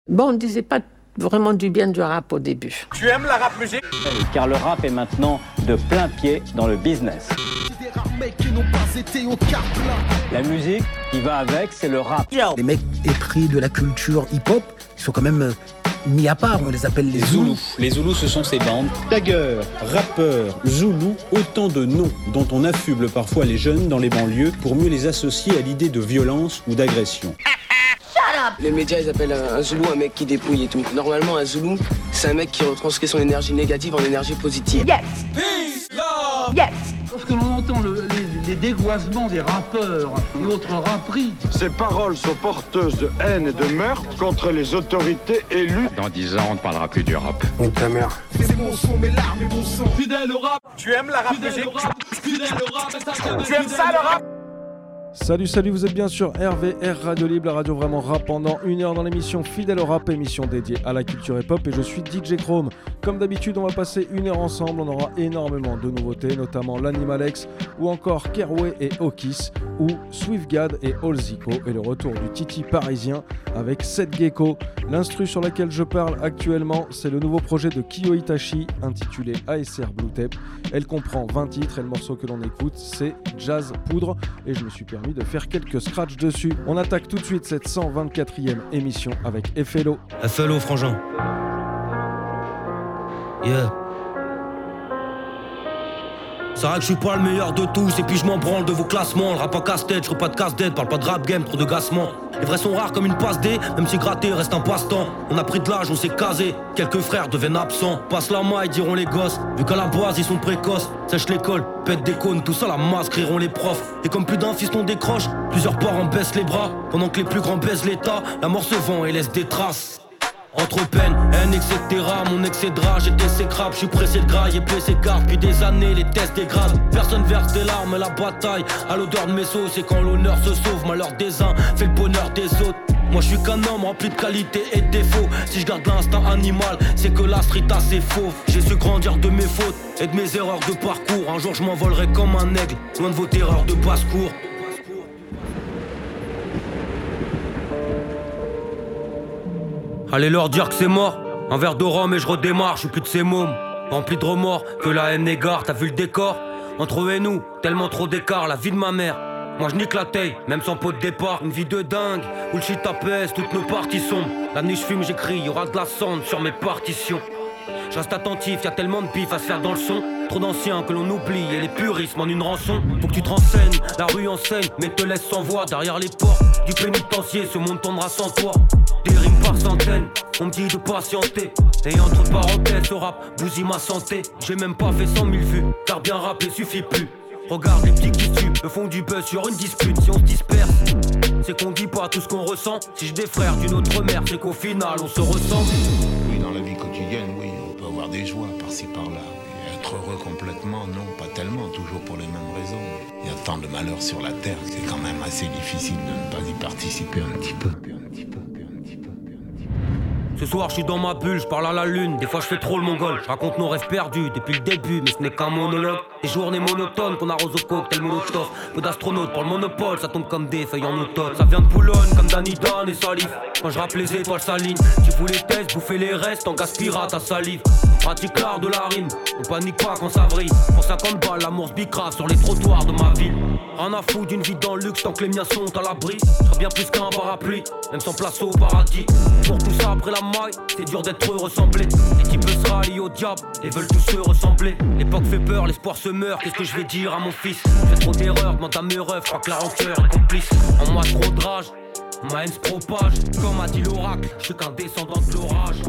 Bon, on ne disait pas vraiment du bien du rap au début. Tu aimes la rap musique ? Car le rap est maintenant de plein pied dans le business. La musique qui va avec, c'est le rap. Les mecs épris de la culture hip-hop, ils sont quand même mis à part, on les appelle les Zoulous. Les Zoulous, ce sont ces bandes. Taggeurs, rappeurs, Zoulous, autant de noms dont on affuble parfois les jeunes dans les banlieues pour mieux les associer à l'idée de violence ou d'agression. Les médias, ils appellent un Zoulou un mec qui dépouille et tout. Normalement, un Zoulou, c'est un mec qui retranscrit son énergie négative en énergie positive. Yes. Peace, love. Yes. Lorsque l'on entend les dégoisements des rappeurs et autres rapperies, ces paroles sont porteuses de haine et de meurtre contre les autorités élues. Dans 10 ans, on ne parlera plus du rap. Nique ta mère. C'est mon son, mes larmes et mon sang. Fidèle au rap. Tu aimes la rap musique ? Fidèle au rap. Tu aimes ça le rap ? Salut, vous êtes bien sur RVR Radio Libre, la radio vraiment rap pendant 1 heure dans l'émission Fidèle au rap, émission dédiée à la culture hip-hop, et je suis DJ Chrome. Comme d'habitude, on va passer 1 heure ensemble, on aura énormément de nouveautés, notamment l'Animalex, ou encore Kerway et Okis, ou Swiftgad et Olzico, et le retour du Titi parisien avec Seth Gecko. L'instru sur laquelle je parle actuellement, c'est le nouveau projet de Kyo Itachi, intitulé ASR Blue Tape. Elle comprend 20 titres, et le morceau que l'on écoute, c'est Jazz Poudre, et je me suis permis de faire quelques scratchs dessus. On attaque tout de suite cette 124e émission avec FLO. FLO, frangin. Yeah. C'est vrai que je suis pas le meilleur de tous, et puis je m'en branle de vos classements. Le rap en casse-tête, je ferai pas de casse-tête, parle pas de rap game, trop de gassement. Les vrais sont rares comme une passe D, même si gratter reste un passe-temps. On a pris de l'âge, on s'est casé, quelques frères deviennent absents. Passe la maille, diront les gosses, vu qu'à la base ils sont précoces. Sèche l'école, pète des cônes, tout ça la masse, crieront les profs. Et comme plus d'un fiston décroche, plusieurs parents baissent les bras. Pendant que les plus grands baissent l'état, la mort se vend et laisse des traces. Entre peine, haine, etc. Mon excédra, j'étais sécrable, je suis pressé de graille et blessé garde. Depuis des années, les tests dégradent. Personne verse des larmes, la bataille à l'odeur de mes sauces. Et quand l'honneur se sauve, malheur des uns fait le bonheur des autres. Moi je suis qu'un homme rempli de qualités et de défauts. Si je garde l'instinct animal, c'est que la street a ses fauves. J'ai su grandir de mes fautes et de mes erreurs de parcours. Un jour je m'envolerai comme un aigle, loin de vos terreurs de basse-cour. Allez leur dire que c'est mort, un verre de rhum et je redémarre, je suis plus de ces mômes. Rempli de remords, que la haine égare, t'as vu le décor? Entre eux et nous, tellement trop d'écart, la vie de ma mère. Moi je nique la taille, même sans pot de départ. Une vie de dingue, où le shit apaise, toutes nos parties sombres. La nuit je fume, j'écris, y'aura de la cendre sur mes partitions. Je reste attentif, y'a tellement de pif à se faire dans le son. Trop d'anciens que l'on oublie et les puristes en une rançon. Faut que tu te renseignes, la rue enseigne, mais te laisse sans voix derrière les portes du pénitencier, ce monde tombera sans toi. Des rimes par centaines, on me dit de patienter. Et entre parenthèses, ce rap bousille ma santé. J'ai même pas fait 100 000 vues, car bien rapper suffit plus. Regarde les petits qui tuent, le fond du buzz sur une dispute. Si on se disperse, c'est qu'on dit pas tout ce qu'on ressent. Si j'ai des frères d'une autre mère, c'est qu'au final on se ressemble. Oui, dans la vie quotidienne, oui, on peut avoir des joies par-ci par-là. Oui. Être heureux complètement, non, pas tellement, toujours pour les mêmes raisons. Il y a tant de malheurs sur la terre, c'est quand même assez difficile de ne pas y participer un petit peu. Ce soir je suis dans ma bulle, je parle à la lune. Des fois je fais trop le mongol, je raconte nos rêves perdus depuis le début, mais ce n'est qu'un monologue. Des journées monotones qu'on arrose au cocktail molotov. Peu d'astronautes pour le monopole, ça tombe comme des feuilles en automne. Ça vient de Boulogne comme Danny Dan et Salif. Quand je rappe les étoiles s'alignent, tu fous les tests, bouffer les restes, en gaspillera ta salive. Pratique l'art de la rime, on panique pas quand ça vrille. Pour 50 balles, l'amour se bicrave sur les trottoirs de ma ville. Rien à foutre d'une vie dans le luxe tant que les miens sont à l'abri. Je serais bien plus qu'un parapluie, même sans place au paradis. Pour tout ça après la maille, c'est dur d'être ressemblé. Les types se rallient au diable et veulent tous se ressembler. L'époque fait peur, l'espoir se meurt, qu'est-ce que je vais dire à mon fils? J'ai trop d'erreurs, demande à mes refs, je crois que la rancœur est complice. En moi trop de rage, ma haine se propage. Comme a dit l'oracle, je suis qu'un descendant de l'orage.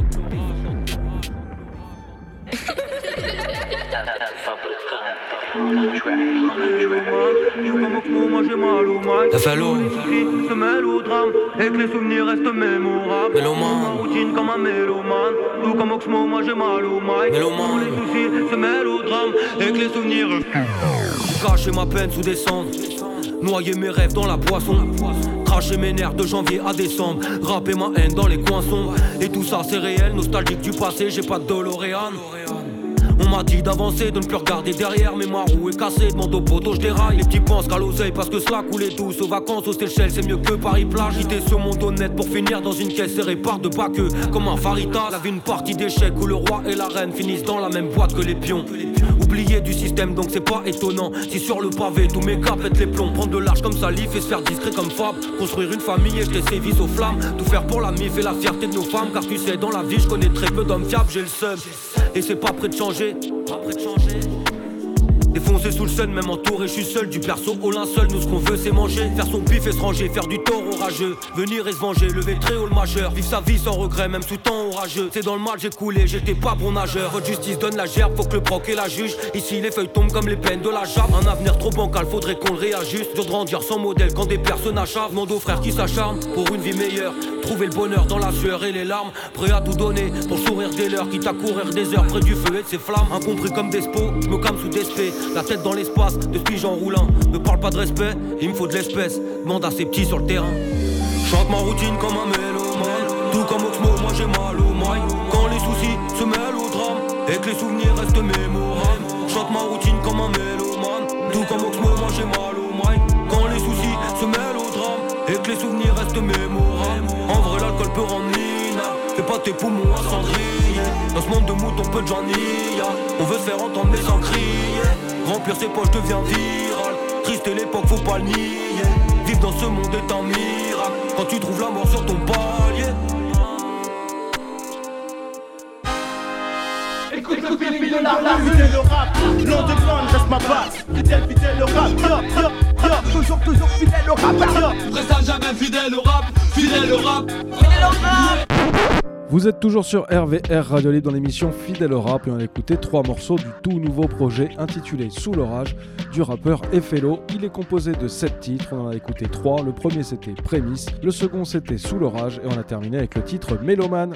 FLO se mêle au drame et que les souvenirs restent mémorables. Mélomane routine comme un mélomane. Tout comme Oxmo, moi j'ai mal au mic. Mélomane les soucis se mêlent au drame et que les souvenirs cacher ma peine sous des cendres. Noyer mes rêves dans la boisson. Cracher mes nerfs de janvier à décembre. Rapper ma haine dans les coins sombres. Et tout ça c'est réel, nostalgique du passé, j'ai pas de DeLorean. On m'a dit d'avancer, de ne plus regarder derrière. Mais ma roue est cassée, demande au poteau, je déraille. Les petits pensent qu'à l'oseille parce que cela coulait douce. Aux vacances, aux Seychelles, c'est mieux que Paris-Plage. Quitter ce monde honnête pour finir dans une caisse serrée par de pas que comme un farita. La vie une partie d'échecs où le roi et la reine finissent dans la même boîte que les pions. Oublié du système donc c'est pas étonnant. Si sur le pavé tous mes gars pètent les plombs. Prendre de l'âge comme Salif et se faire discret comme Fab. Construire une famille et laisser vis aux flammes. Tout faire pour la mif et la fierté de nos femmes. Car tu sais dans la vie je connais très peu d'hommes fiables. J'ai le seum et c'est pas prêt de changer. Défoncé sous le sun, même entouré, je suis seul. Du perso au linceul, nous ce qu'on veut c'est manger. Faire son pif et se ranger, faire du tort orageux. Venir et se venger, lever très haut le majeur. Vivre sa vie sans regret, même sous temps orageux. C'est dans le mal j'ai coulé, j'étais pas bon nageur. Votre justice donne la gerbe, faut que le proc et la juge. Ici les feuilles tombent comme les peines de la jappe. Un avenir trop bancal, faudrait qu'on le réajuste. Dur de grandir sans modèle quand des personnages chavent. Demande aux frères qui s'acharnent pour une vie meilleure. Trouver le bonheur dans la sueur et les larmes. Prêt à tout donner pour le sourire des leurs. Quitte à courir des heures près du feu et de ses flammes. Incompris comme Despo, je me calme sous Despé. La tête dans l'espace, de spige en roulant. Me parle pas de respect, il me faut de l'espèce. Demande à ses petits sur le terrain. Chante ma routine comme un mélomane. Tout comme Oxmo, moi j'ai mal au mailles. Quand les soucis se mêlent au drame et que les souvenirs restent mémorables. Chante ma routine comme un mélomane. Tout comme Oxmo, moi j'ai mal au mailles. Quand les soucis se mêlent au drame et que les souvenirs restent mémorables. En vrai l'alcool peut rendre minable. Fais pas tes poumons à cendrier. Dans ce monde de moutons peu de gens n'y a. On veut faire entendre mais sans crier. Remplir ses poches devient viral. Triste est l'époque, faut pas le nier. Vivre dans ce monde est un miracle. Quand tu trouves la mort sur ton palier. Écoute le feeling de la rue. Fidèle le rap, nom de bande reste ma base. Fidèle le rap, toujours fidèle au rap. Reste jamais fidèle au rap, fidèle au rap, fidèle au rap. Vous êtes toujours sur RVR Radio Libre dans l'émission Fidèle au rap et on a écouté 3 morceaux du tout nouveau projet intitulé Sous l'orage du rappeur Effello. Il est composé de 7 titres, on en a écouté 3. Le premier c'était Prémisse, le second c'était Sous l'orage et on a terminé avec le titre Mélomane.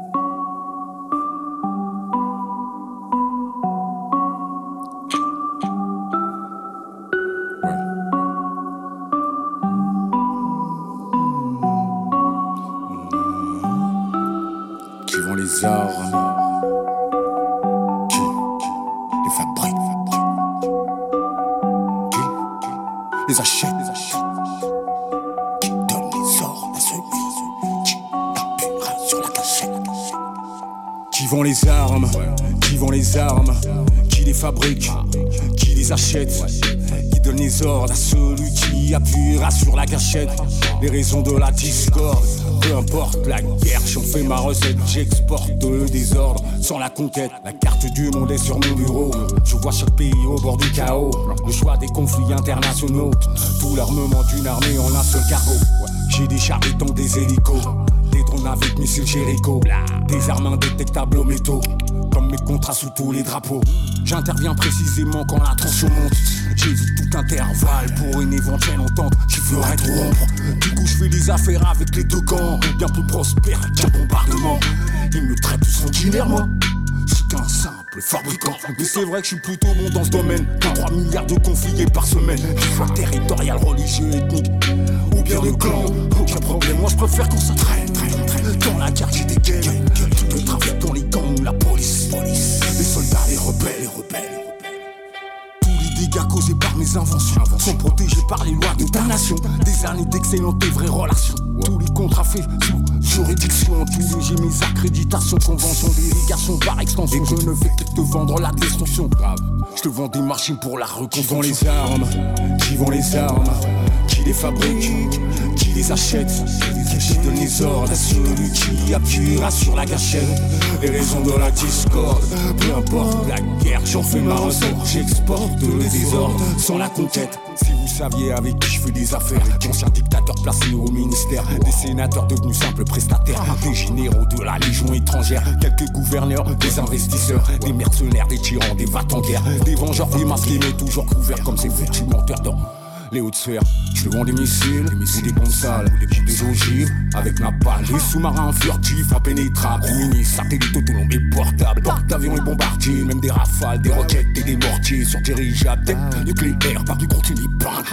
Les armes qui les fabrique, qui les achète, qui donne les ordres à celui qui appuiera sur la cachette. Qui vend les armes, qui les fabrique, qui les achète, qui donne les ordres à celui qui appuiera sur la gâchette. Les raisons de la discorde, peu importe la guerre, j'en fais ma recette, j'exporte le désordre sans la conquête. La carte du monde est sur mon bureau, je vois chaque pays au bord du chaos. Le choix des conflits internationaux, tout l'armement d'une armée en un seul cargo. J'ai des chars et tanks, des hélicos, des drones avec missiles Jericho, des armes indétectables aux métaux, comme mes contrats sous tous les drapeaux. J'interviens précisément quand la tension monte. J'évite tout intervalle pour une éventuelle entente qui ferait tout rompre. Du coup je fais des affaires avec les deux camps, bien plus prospères qu'un bombardement. Ils me traitent sanguinairement, je suis qu'un simple fabricant. Mais c'est vrai que je suis plutôt bon dans ce domaine. 3 milliards de conflits par semaine, qu'ils soient territorial, religieux, ethnique ou bien de clan, aucun problème. Moi je préfère qu'on se traîne. Dans la guerre j'ai des gangs, tout le trafic dans les gangs ou la police. Les soldats, les rebelles. Tous les dégâts causés par mes inventions sont protégés par les lois de ta nation. Des années d'excellentes et vraies relations. Tous les contrats faits sous juridiction. Tous les j'ai mes accréditations, conventions, délégations par extension. Je ne fais que te vendre la destruction. Je te vends des machines pour la reconstruction. Qui vend les armes, qui les fabrique, qui les achète, qui donne les ordres à celui qui appuiera sur la gâchette. Les raisons de la discorde, peu importe la guerre, j'en fais ma recette. J'exporte le désordre sans la conquête. Si vous saviez avec qui je fais des affaires, d'anciens dictateurs placés au ministère, des sénateurs devenus simples prestataires, des généraux de la légion étrangère, quelques gouverneurs, des investisseurs, des mercenaires, des tyrans, des va en guerre, des vengeurs démasqués mais toujours couverts comme ces foutus menteurs dans les hautes sphères. Je te vends des missiles, des bombes sales, des ogives avec napalm, des sous-marins furtifs, impénétrables, mini satellites autonomes et portables, porte-avions et bombardiers, même des rafales, des roquettes et des mortiers sur dirigeables, nucléaires par du contenu peint.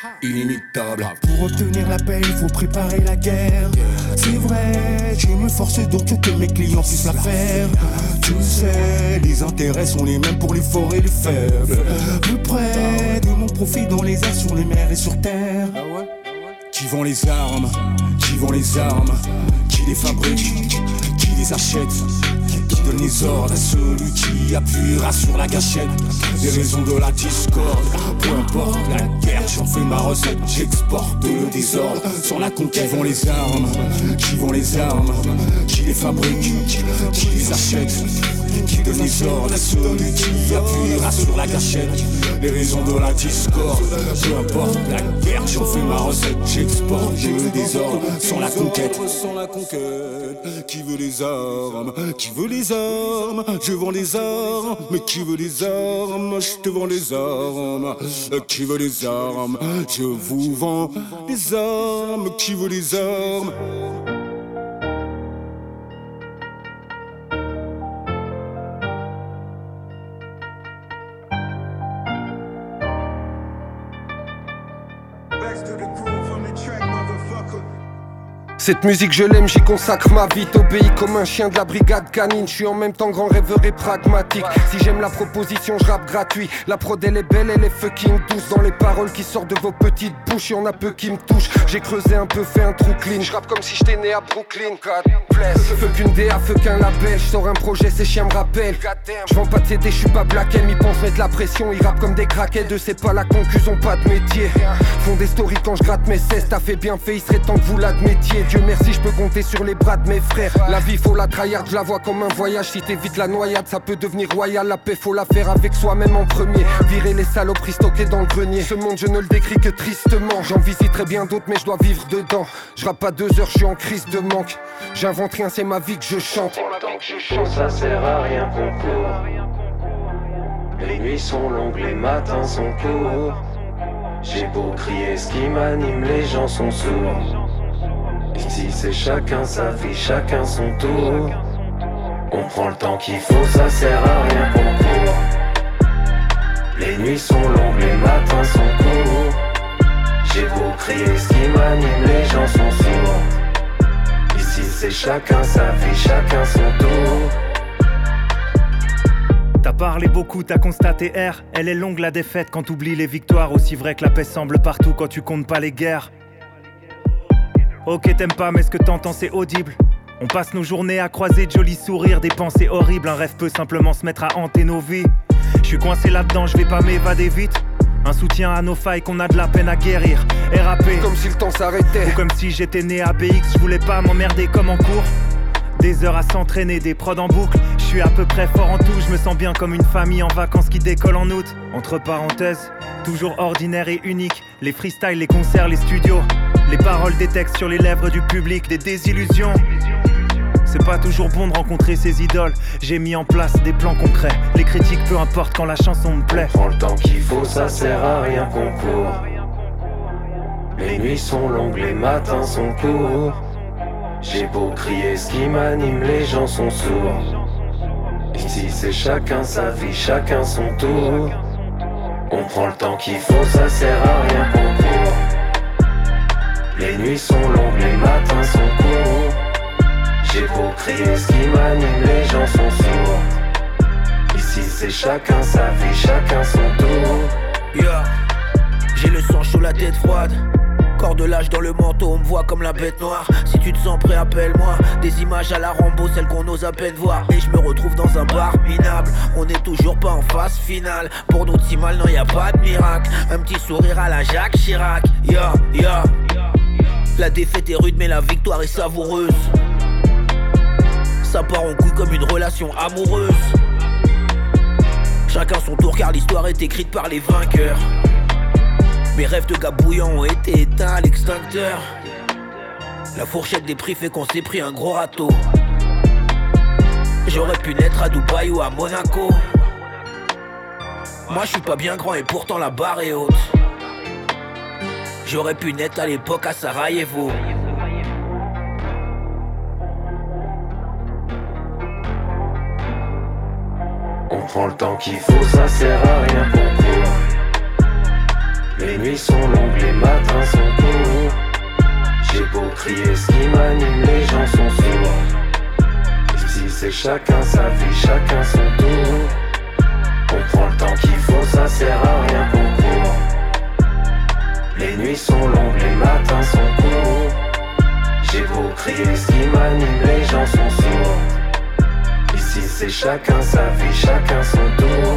inimitable. Pour obtenir la paix, il faut préparer la guerre. C'est vrai, je me force donc que mes clients puissent la faire. Tu sais, les intérêts sont les mêmes pour les forts et les faibles. Plus près de mon profit dans les airs, sur les mers et sur terre. Qui vend les armes? Qui vend les armes? Qui les fabrique? Qui les achète? Qui donne les ordres à celui qui appuiera sur la gâchette? Les raisons de la discorde, peu importe la guerre, j'en fais ma recette, j'exporte le désordre sur la conquête. Qui vend les armes? Qui vend les armes? Qui les fabrique? Qui les achète? Qui donne les ordres à celui qui appuiera sur la gâchette? Les raisons de la discorde, peu importe la guerre, j'en fais ma recette, j'exporte le désordre sur la conquête. Sans la conquête, qui veut les armes? Qui veut les armes? Je vends les armes, mais qui veut les armes? Je te vends les armes. Qui veut les armes? Je vous vends les armes. Qui veut les armes? Cette musique je l'aime, j'y consacre ma vie. T'obéis comme un chien de la brigade canine. Je suis en même temps grand rêveur et pragmatique. Si j'aime la proposition, je rappe gratuit. La prod elle est belle, elle est fucking douce. Dans les paroles qui sortent de vos petites bouches, y'en a peu qui me touchent. J'ai creusé un peu, fait un trou clean. Je rappe comme si j'étais né à Brooklyn. God bless. Fuck une DA, fuck un label. Je sors un projet, ces chiens me rappellent. Je vends pas de CD, je suis pas black M. Ils pensent mettre la pression, ils rappent comme des craquettes. Eux c'est pas la conclusion, pas de métier. Font des stories quand je gratte mes cesses. T'as fait bien fait, il serait temps que vous l'admettiez. Dieu merci, je peux compter sur les bras de mes frères. La vie faut la tryhard, je la vois comme un voyage. Si t'évites la noyade, ça peut devenir royal. La paix faut la faire avec soi-même en premier. Virer les saloperies stockées dans le grenier. Ce monde je ne le décris que tristement. J'en visiterai bien d'autres mais je dois vivre dedans. Je rappe pas 2 heures, je suis en crise de manque. J'invente rien, c'est ma vie que je chante. Tant que je chante, ça sert à rien qu'on court. Les nuits sont longues, les matins sont courts. J'ai beau crier, ce qui m'anime, les gens sont sourds. Ici c'est chacun sa vie, chacun son tour. On prend le temps qu'il faut, ça sert à rien qu'on court. Les nuits sont longues, les matins sont courts. J'ai beau crier, ce qui m'anime, les gens sont sourds. Ici c'est chacun sa vie, chacun son tour. T'as parlé beaucoup, t'as constaté R. Elle est longue la défaite quand t'oublies les victoires. Aussi vrai que la paix semble partout quand tu comptes pas les guerres. Ok t'aimes pas mais ce que t'entends c'est audible. On passe nos journées à croiser de jolis sourires, des pensées horribles. Un rêve peut simplement se mettre à hanter nos vies. J'suis coincé là-dedans, j'vais pas m'évader vite. Un soutien à nos failles qu'on a de la peine à guérir. RAP comme si le temps s'arrêtait. Ou comme si j'étais né à BX, j'voulais pas m'emmerder comme en cours. Des heures à s'entraîner, des prods en boucle. Je suis à peu près fort en tout, je me sens bien comme une famille en vacances qui décolle en août. Entre parenthèses, toujours ordinaire et unique. Les freestyles, les concerts, les studios. Les paroles des textes sur les lèvres du public, des désillusions. C'est pas toujours bon de rencontrer ses idoles. J'ai mis en place des plans concrets. Les critiques, peu importe quand la chanson me plaît. On prend le temps qu'il faut, ça sert à rien qu'on court. Les nuits sont longues, les matins sont courts. J'ai beau crier, ce qui m'anime, les gens sont sourds. Ici c'est chacun sa vie, chacun son tour. On prend le temps qu'il faut, ça sert à rien qu'on court. Les nuits sont longues, les matins sont courts. J'ai beau crier, ce qui m'anime, les gens sont sourds. Ici c'est chacun sa vie, chacun son tour. Yeah. J'ai le sang chaud, la tête froide. Corps de l'âge dans le manteau, on me voit comme la bête noire. Si tu te sens prêt, appelle-moi. Des images à la Rambo, celles qu'on ose à peine voir. Et je me retrouve dans un bar minable. On est toujours pas en phase finale. Pour d'autres si mal, non y'a pas de miracle. Un petit sourire à la Jacques Chirac. Yeah, yeah. La défaite est rude mais la victoire est savoureuse. Ça part en couille comme une relation amoureuse. Chacun son tour car l'histoire est écrite par les vainqueurs. Mes rêves de gars bouillants ont été éteints à l'extincteur. La fourchette des prix fait qu'on s'est pris un gros râteau. J'aurais pu naître à Dubaï ou à Monaco. Moi je suis pas bien grand et pourtant la barre est haute. J'aurais pu naître à l'époque à Sarajevo. On prend le temps qu'il faut, ça sert à rien qu'on court. Les nuits sont longues, les matins sont courts. J'ai beau crier, ce qui m'anime, les gens sont sourds. Ici c'est chacun sa vie, chacun son tour. On prend le temps qu'il faut, ça sert à rien qu'on court. Les nuits sont longues, les matins sont courts. J'ai beau crier, ce qui m'anime, les gens sont sourds. Ici c'est chacun sa vie, chacun son tour.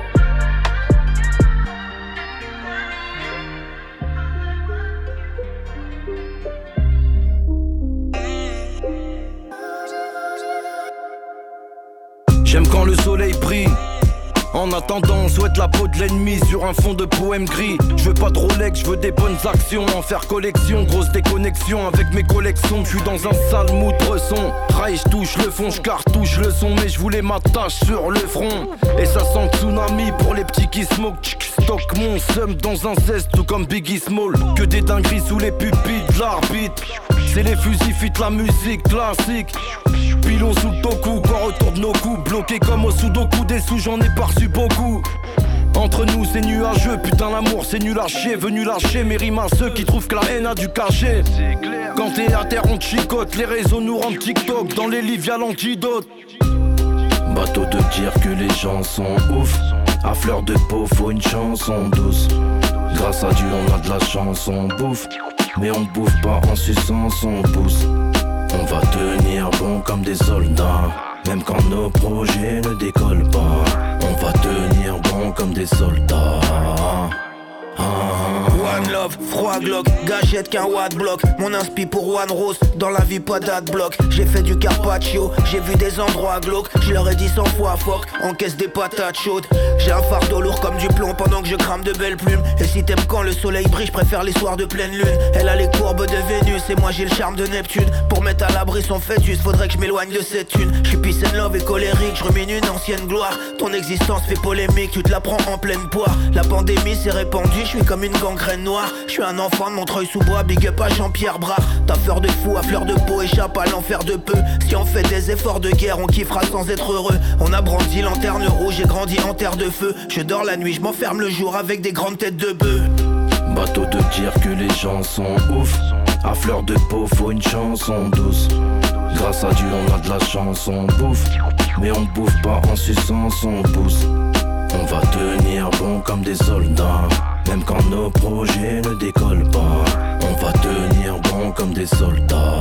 J'aime quand le soleil brille. En attendant, on souhaite la peau de l'ennemi sur un fond de poème gris. Je veux pas de Rolex, je veux des bonnes actions. En faire collection, grosse déconnexion avec mes collections. Je suis dans un sale mood son. Trahi, je touche le fond, je cartouche le son. Mais je voulais ma tâche sur le front. Et ça sent tsunami pour les petits qui smoke. Stock mon seum dans un zeste, tout comme Biggie Small. Que des dingueries sous les pupilles de l'arbitre. C'est les fusils, fit la musique classique. Pilon sous le toku, quand retourne nos coups. Bloqué comme au sudoku, des sous j'en ai pas reçu beaucoup. Entre nous c'est nuageux, putain l'amour c'est nul à chier. Venu lâcher mes rimes à ceux qui trouvent que la haine a du cachet. Quand t'es à terre on te chicote, les réseaux nous rendent TikTok. Dans les livres y'a l'antidote. Bateau de dire que les gens sont ouf. À fleur de peau faut une chanson douce. Grâce à Dieu on a de la chance, on bouffe. Mais on bouffe pas en suçant son pouce. On va tenir bon comme des soldats, même quand nos projets ne décollent pas. On va tenir bon comme des soldats. One love, froid Glock, gâchette qu'un watt block. Mon inspi pour One Rose, dans la vie pas d'adblock. J'ai fait du carpaccio, j'ai vu des endroits glauques. Je leur ai dit 100 fois fuck, encaisse des patates chaudes. J'ai un fardeau lourd comme du plomb pendant que je crame de belles plumes. Et si t'aimes quand le soleil brille, je préfère les soirs de pleine lune. Elle a les courbes de Vénus et moi j'ai le charme de Neptune. Pour mettre à l'abri son fœtus, faudrait que je m'éloigne de cette thune. Je suis peace and love et colérique, je rumine une ancienne gloire. Ton existence fait polémique, tu te la prends en pleine poire. La pandémie s'est répandue, je suis comme une gangrène noire. Je suis un enfant de Montreuil-sous-Bois, big up à Jean-Pierre Bras. Ta fleur de fou à fleur de peau échappe à l'enfer de peu. Si on fait des efforts de guerre, on kiffera sans être heureux. On a brandi lanterne rouge, j'ai grandi en terre de feu. Je dors la nuit, je m'enferme le jour avec des grandes têtes de bœuf. Bateau de dire que les gens sont ouf. À fleur de peau faut une chanson douce. Grâce à Dieu on a de la chance, on bouffe. Mais on bouffe pas en suçant son pouce. On va tenir bon comme des soldats, même quand nos projets ne décollent pas. On va tenir bon comme des soldats.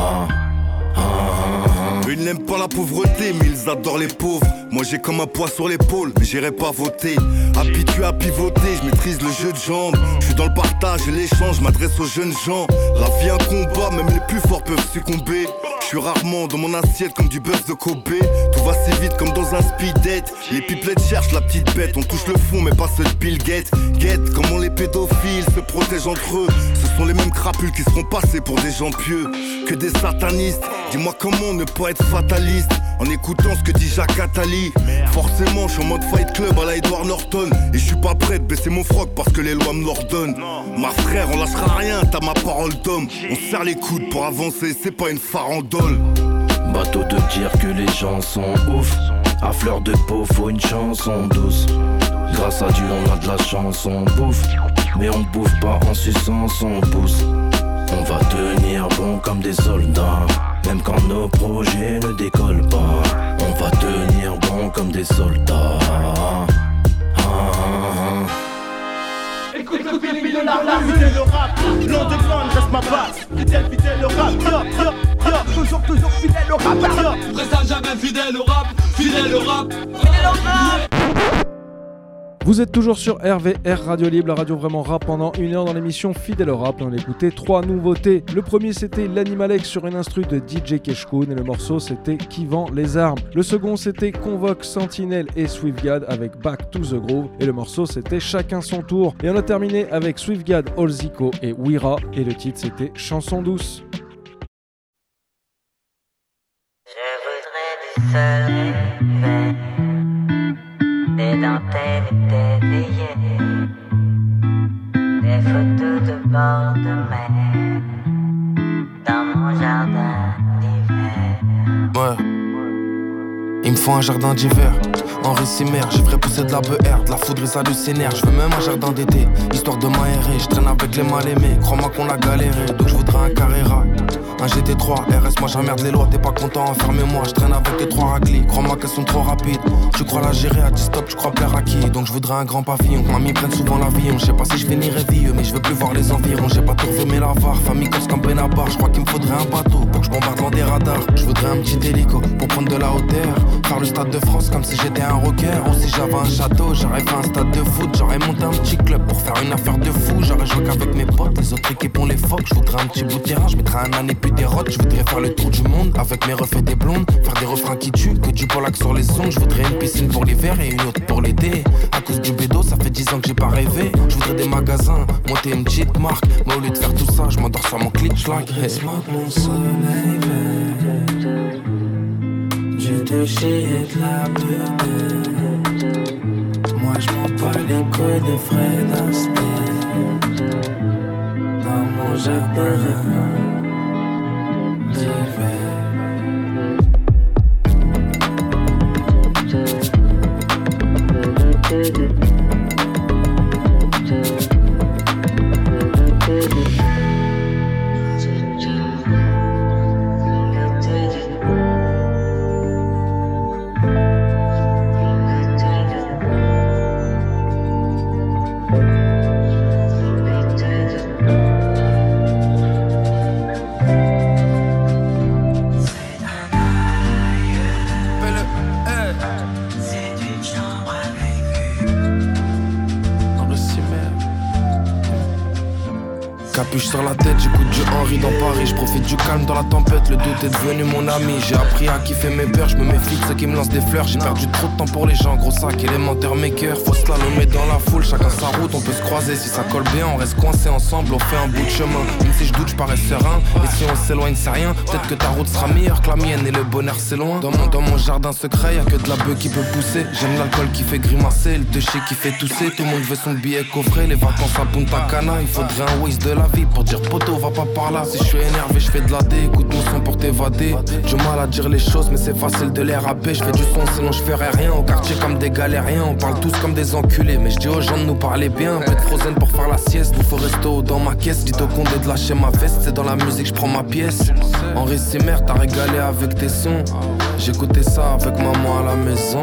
Ils n'aiment pas la pauvreté, mais ils adorent les pauvres. Moi j'ai comme un poids sur l'épaule, mais j'irai pas voter. Habitué à pivoter, je maîtrise le jeu de jambes. Je suis dans le partage et l'échange, je m'adresse aux jeunes gens. La vie un combat, même les plus forts peuvent succomber. Je suis rarement dans mon assiette comme du buzz de Kobe. Tout va si vite comme dans un speedette. Les pipelettes cherchent la petite bête. On touche le fond mais pas ceux de Bill Gates. Guette comment les pédophiles se protègent entre eux. Ce sont les mêmes crapules qui seront passés pour des gens pieux que des satanistes. Dis-moi comment ne pas être fataliste en écoutant ce que dit Jacques Attali. Forcément je suis en mode Fight Club à la Edward Norton. Et je suis pas prêt de baisser mon froc parce que les lois me l'ordonnent. Ma frère on lâchera rien, t'as ma parole d'homme. On serre les coudes pour avancer, c'est pas une farandole. Bateau de dire que les gens sont ouf. À fleur de peau faut une chanson douce. Grâce à Dieu on a de la chance, on bouffe. Mais on bouffe pas en suçant son pouce. On va tenir bon comme des soldats, même quand nos projets ne décollent pas. On va tenir bon comme des soldats. Écoute le film de la fidèle le rap. Nom de bande reste ma base. Fidèle le rap. Toujours fidèle au rap. Reste à jamais fidèle au rap. Fidèle au rap. Fidèle au rap. Vous êtes toujours sur RVR Radio Libre, la radio vraiment rap pendant 1 heure dans l'émission Fidèle au Rap. On a écouté 3 nouveautés. Le premier c'était l'Animalex sur une instru de DJ Keshkoun et le morceau c'était Qui vend les armes. Le second c'était Convoque, Sentinelle et Swiftgad avec Back to the Groove et le morceau c'était Chacun son tour. Et on a terminé avec Swiftgad, Olzico et Wira et le titre c'était Chanson douce. Je voudrais du soleil, des dentelles et des veillées, des photos de bord de mer, dans mon jardin d'hiver. Ouais. Il me faut un jardin d'hiver, Henri Simer, j'ai ferais pousser de la BR, de la foudre et ça du CNR. Je veux même un jardin d'été, histoire de m'aérer. Je traîne avec les mal aimés, crois-moi qu'on a galéré. Donc je voudrais un Carrera, un GT3, RS, moi j'emmerde les lois, t'es pas content, enfermez-moi. Je traîne avec tes 3 raclis, crois-moi qu'elles sont trop rapides. Tu crois la gérer à 10 stop, tu crois plaire à qui? Donc je voudrais un grand pavillon, mamie prenne souvent l'avion. Je sais pas si je finirai vieux, mais je veux plus voir les environs. J'ai pas tout revu mais l'avare, famille corse comme Benabar. Je crois qu'il me faudrait un bateau pour que je bombarde dans des radars. Je voudrais un petit hélico pour prendre de la hauteur, faire le stade de France comme si j'étais un rocker. Ou si j'avais un château, j'aurais fait un stade de foot. J'aurais monté un petit club pour faire une affaire de fou. J'aurais joué qu'avec mes potes, les autres équipes on les fuck. Je voudrais un petit bout de terrain, je mettrais un âne et puis des rottes. Je voudrais faire le tour du monde avec mes refs et des blondes, faire des refrains qui tuent, que du Polak sur les ondes. Je voudrais une piscine pour l'hiver et une autre pour l'été. À cause du bédo, ça fait 10 ans que j'ai pas rêvé. Je voudrais des magasins, monter une petite marque. Mais au lieu de faire tout ça, je m'endors sur mon clic-clac. Laisse-moi que mon soleil vienne, du toucher et de la beauté. Moi je m'en bats les couilles des frais d'un spell dans mon jardin d'hiver. Capuche sur la tête, j'écoute du Henri dans Paris. Je profite du calme dans la tempête, le doute est devenu mon ami. J'ai appris à kiffer mes peurs, je me méfie de ceux qui me lancent des fleurs. J'ai perdu trop de temps pour les gens, gros sac élémentaire maker. Faut slalomer dans la foule, chacun sa route, on peut se croiser. Si ça colle bien, on reste coincé ensemble, on fait un bout de chemin. Même si je doute, je parais serein, et si on s'éloigne c'est rien. Peut-être que ta route sera meilleure que la mienne et le bonheur c'est loin. Dans mon jardin secret, y'a que de la bœuf qui peut pousser. J'aime l'alcool qui fait grimacer, le déchet qui fait tousser. Tout le monde veut son billet coffret, les vacances à Punta Cana. Il faudrait un Waze de la vie pour dire poteau va pas par là. Si je suis énervé je fais de la D, écoute mon son pour t'évader. Du mal à dire les choses mais c'est facile de les rapper. Je fais du son sinon je ferais rien. Au quartier comme des galériens, on parle tous comme des enculés. Mais je dis aux gens de nous parler bien. Un peu de Frozen pour faire la sieste, il faut rester haut dans ma caisse. Dites au condé de lâcher ma veste, c'est dans la musique je prends ma pièce. Henri Simer t'as régalé avec tes sons. J'écoutais ça avec maman à la maison.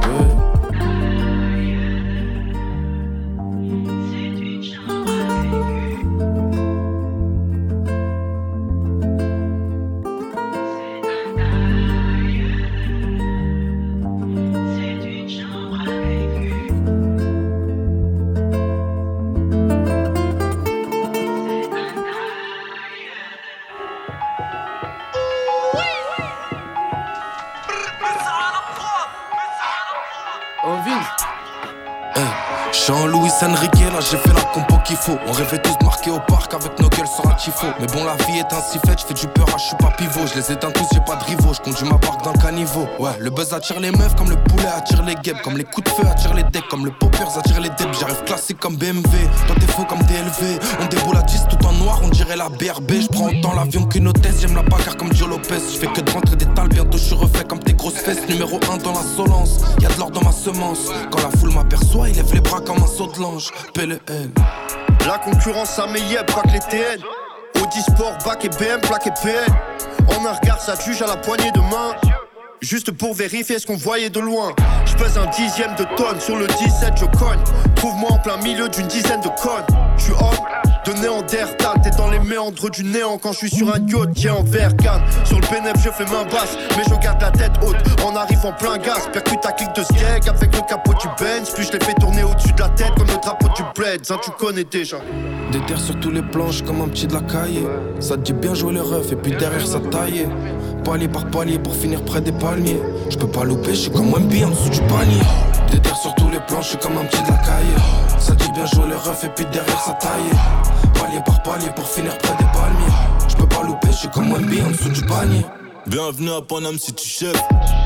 Jean-Louis Enrique, là j'ai fait la compo qu'il faut. On rêvait tous de marquer au parc avec nos gueules sur un tifo. Mais bon la vie est ainsi faite, je fais du peur, je suis pas pivot. Je les éteins tous, j'ai pas de rivaux, je conduis ma barque d'un caniveau. Ouais, le buzz attire les meufs comme le poulet attire les guêpes. Comme les coups de feu attirent les decks, comme le poppers attire les debs. J'arrive classique comme BMW, toi t'es faux comme DLV. On déboule à 10 tout en noir, on dirait la BRB. Je prends autant l'avion qu'une hôtesse, j'aime la bagarre comme Joe Lopez. Je fais que de rentrer des tales, bientôt je suis refait comme tes grosses fesses. Numéro 1 dans l'insolence, y'a de l'or dans ma semence. Quand la foule m'aperçoit, il lève les bras comme un saut de l'ange. PLL. La concurrence ça m'éyèbe, pas que les TN. Audi Sport, bac et BM, plaque et PL. En un regard ça te juge à la poignée de main. Juste pour vérifier ce qu'on voyait de loin. Je pèse un dixième de tonne, sur le 17 je cogne. Trouve-moi en plein milieu d'une dizaine de connes. Je suis homme de Néandertal, t'es dans les méandres du néant. Quand je suis sur un yacht qui est en vergane. Sur le bénéf je fais main basse, mais je garde la tête haute. En arrivant plein gaz, percute ta clique de skeg avec le capot du Benz. Puis je les fais tourner au-dessus de la tête comme le drapeau du Bled. Ça tu connais déjà. Des terres sur tous les planches comme un petit de la caille. Ça te dit bien jouer le ref et puis derrière ça taille. Palier par palier pour finir près des palmiers. Je peux pas louper, je suis comme Wemby en dessous du panier. Des terres sur tous les planches, je suis comme un petit de la caille. Ça dit bien jouer le ref et puis derrière ça taille. Palier par palier pour finir près des palmiers. Je peux pas louper, je suis comme Wemby en dessous du panier. Bienvenue à Paname si tu chefs. Tu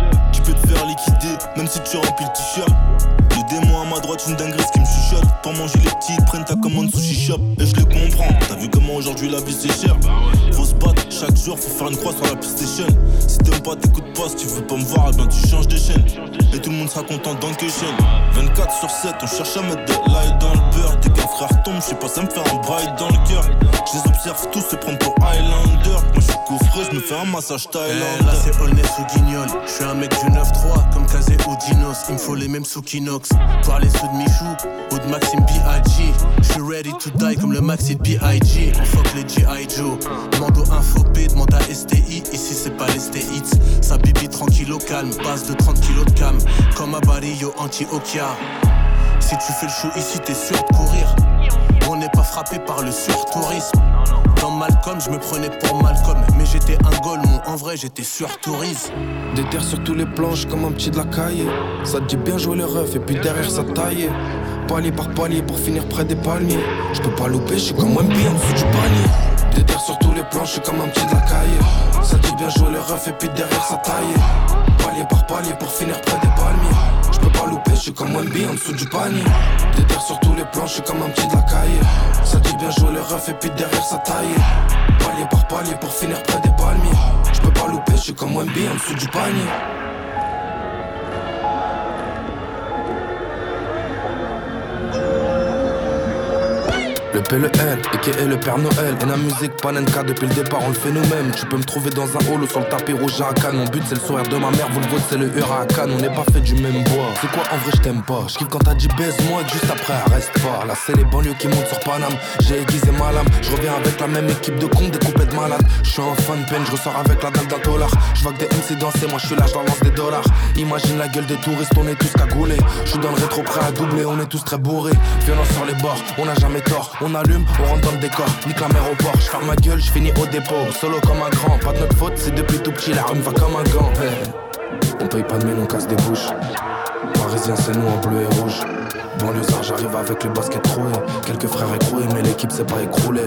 peux te faire liquider, même si tu remplis le t-shirt. Le démon à ma droite, une dinguerie, ce qui me chuchote. Pour manger les petits, prennent ta commande sushi shop. Et je le comprends, t'as vu comment aujourd'hui la vie c'est cher. Faut se battre, chaque jour faut faire une croix sur la PlayStation. Si t'aimes pas, t'écoutes pas, si tu veux pas me voir, eh ben tu changes de chaîne. Et tout le monde sera content dans que chaîne. 24/7, on cherche à mettre de l'ail dans le beurre. Dès qu'un frère tombe, je sais pas, ça me fait un braille dans le cœur. Je les observe tous se prendre pour Highlander. Moi je suis coffré, je me fais un massage Thaïlande. Là c'est Holness ou Guignol. Je suis un mec du 9-3 comme Kazé ou Dinos. Il me faut les mêmes sous Kinox. Pour les sous de Michou ou de Maxime B.I.G. Je suis ready to die comme le Maxi de B.I.G. On fuck les G.I. Joe. Demande au infopé, demande à STI. Ici c'est pas les STIs. Ça bibi tranquille au calme. Base de 30 kilos de cam. Comme à Barrio anti-Okia. Si tu fais le show ici t'es sûr de courir. On n'est pas frappé par le surtourisme. Dans Malcolm, je me prenais pour Malcolm. Mais j'étais un golemon, en vrai j'étais surtourisme. Des terres sur tous les planches comme un petit de la caille. Ça te dit bien jouer le ref et puis derrière ça taille. Palier par palier pour finir près des palmiers. Je peux pas louper, je suis comme Wemby en dessous du panier. Des terres sur tous les planches, je suis comme un petit de la caille. Ça te dit bien jouer le ref et puis derrière ça taille. Palier par palier pour finir près des palmiers. Je peux pas louper, je suis comme Wemby en dessous du panier. Des terres sur tous les planches, je suis comme un petit de la caille. Ça dit bien jouer le ref et puis derrière ça taille. Palier par palier pour finir près des palmiers. Je peux pas louper, je suis comme Wemby en dessous du panier. Le P, le N, et qui est le Père Noël. Et la musique, Panenka, depuis le départ, on le fait nous-mêmes. Tu peux me trouver dans un hall ou sur le tapis rouge à Cannes. Mon but, c'est le sourire de ma mère, vous le vôtre, c'est le huracan. On n'est pas fait du même bois. C'est quoi, en vrai, je t'aime pas. Je kiffe quand t'as dit baise-moi, et juste après, reste pas. Là, c'est les banlieues qui montent sur Paname. J'ai aiguisé ma lame. Je reviens avec la même équipe de cons, découpés de malades. Je suis un fan peine, je ressors avec la dalle d'un dollar. Je vois que des MC danser, moi je suis là, je leur lance des dollars. Imagine la gueule des touristes, on est tous cagoulés. Je suis dans le rétro prêt à doubler, on est tous très bourrés. Violence sur les bords, on n'a jamais tort. On allume, on rentre dans le décor, nique la mer au port. Je ferme ma gueule, je finis au dépôt. Solo comme un grand, pas de notre faute, c'est depuis tout petit, la rue me va comme un gant. On paye pas de mine, on casse des bouches. Parisien c'est nous en bleu et rouge. Banlieusard, j'arrive avec le basket troué. Quelques frères écroués, mais l'équipe s'est pas écroulée.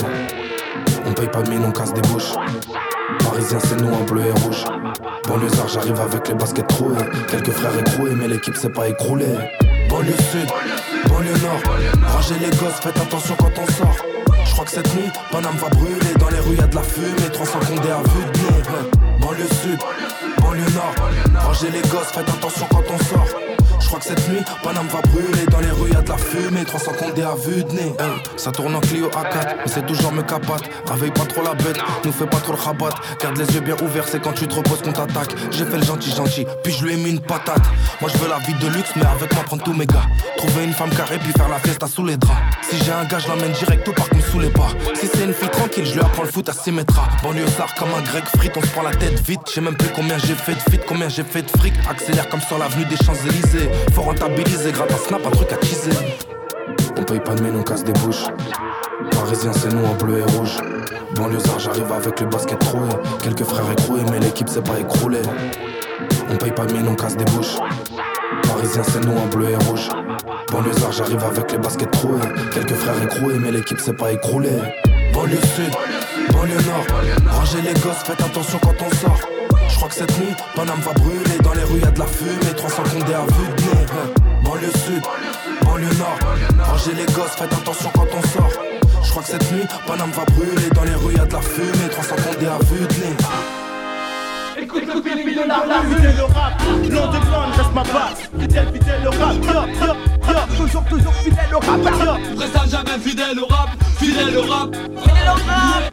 On paye pas de mine, on casse des bouches. Parisien c'est nous en bleu et rouge. Banlieusard, j'arrive avec les baskets troués. Quelques frères écroués, mais l'équipe s'est pas écroulée. Banlieue sud, banlieue nord. Rangez les gosses, faites attention quand on sort. Je crois que cette nuit, Paname va brûler. Dans les rues y'a de la fumée, 300 condés à vue de nez. Banlieue sud, banlieue nord. Rangez les gosses, faites attention quand on sort. Je crois que cette nuit, Paname va brûler. Dans les rues y'a de la fumée, 300 condés à vue de nez. Ça tourne en Clio A4, mais c'est toujours me capate. Réveille pas trop la bête, nous fais pas trop le rabat. Garde les yeux bien ouverts, c'est quand tu te reposes qu'on t'attaque. J'ai fait le gentil, puis je lui ai mis une patate. Moi je veux la vie de luxe, mais avec moi prendre tous mes gars. Trouver une femme carrée, puis faire la fiesta sous les draps. Si j'ai un gars, je l'emmène direct au parc, me sous les pas. Si c'est une fille tranquille, je lui apprends le foot à 6 mètres. Banlieusard comme un grec frite, on se prend la tête vite. Je sais même plus combien j'ai fait de feat, combien j'ai fait de fric. Accélère comme sur l'avenue des Champs-Élysées. Faut rentabiliser, gratte un snap, un truc à teaser. On paye pas de mine, on casse des bouches. Parisien c'est nous en bleu et rouge. Banlieusard, j'arrive avec le basket troué. Quelques frères écroués, mais l'équipe s'est pas écroulée. On paye pas de mine, on casse des bouches. Parisien c'est nous en bleu et rouge. Banlieusard, j'arrive avec les baskets troués. Quelques frères écroués, mais l'équipe s'est pas écroulée. Banlieue sud, banlieue nord. Rangez les gosses, faites attention quand on sort. Je crois que cette nuit, Paname va brûler. Dans les rues y'a de la fumée, 300 condés à vue de nez. Banlieue sud, banlieue nord. Rangez les gosses, faites attention quand on sort. Je crois que cette nuit, Paname va brûler. Dans les rues y'a de la fumée, 300 condés à vue de nez. Écoute le film de la rue, le rap, l'underground reste ma base. Fidèle au rap, toujours fidèle au rap. Reste à jamais fidèle au rap, fidèle au rap, fidèle au rap.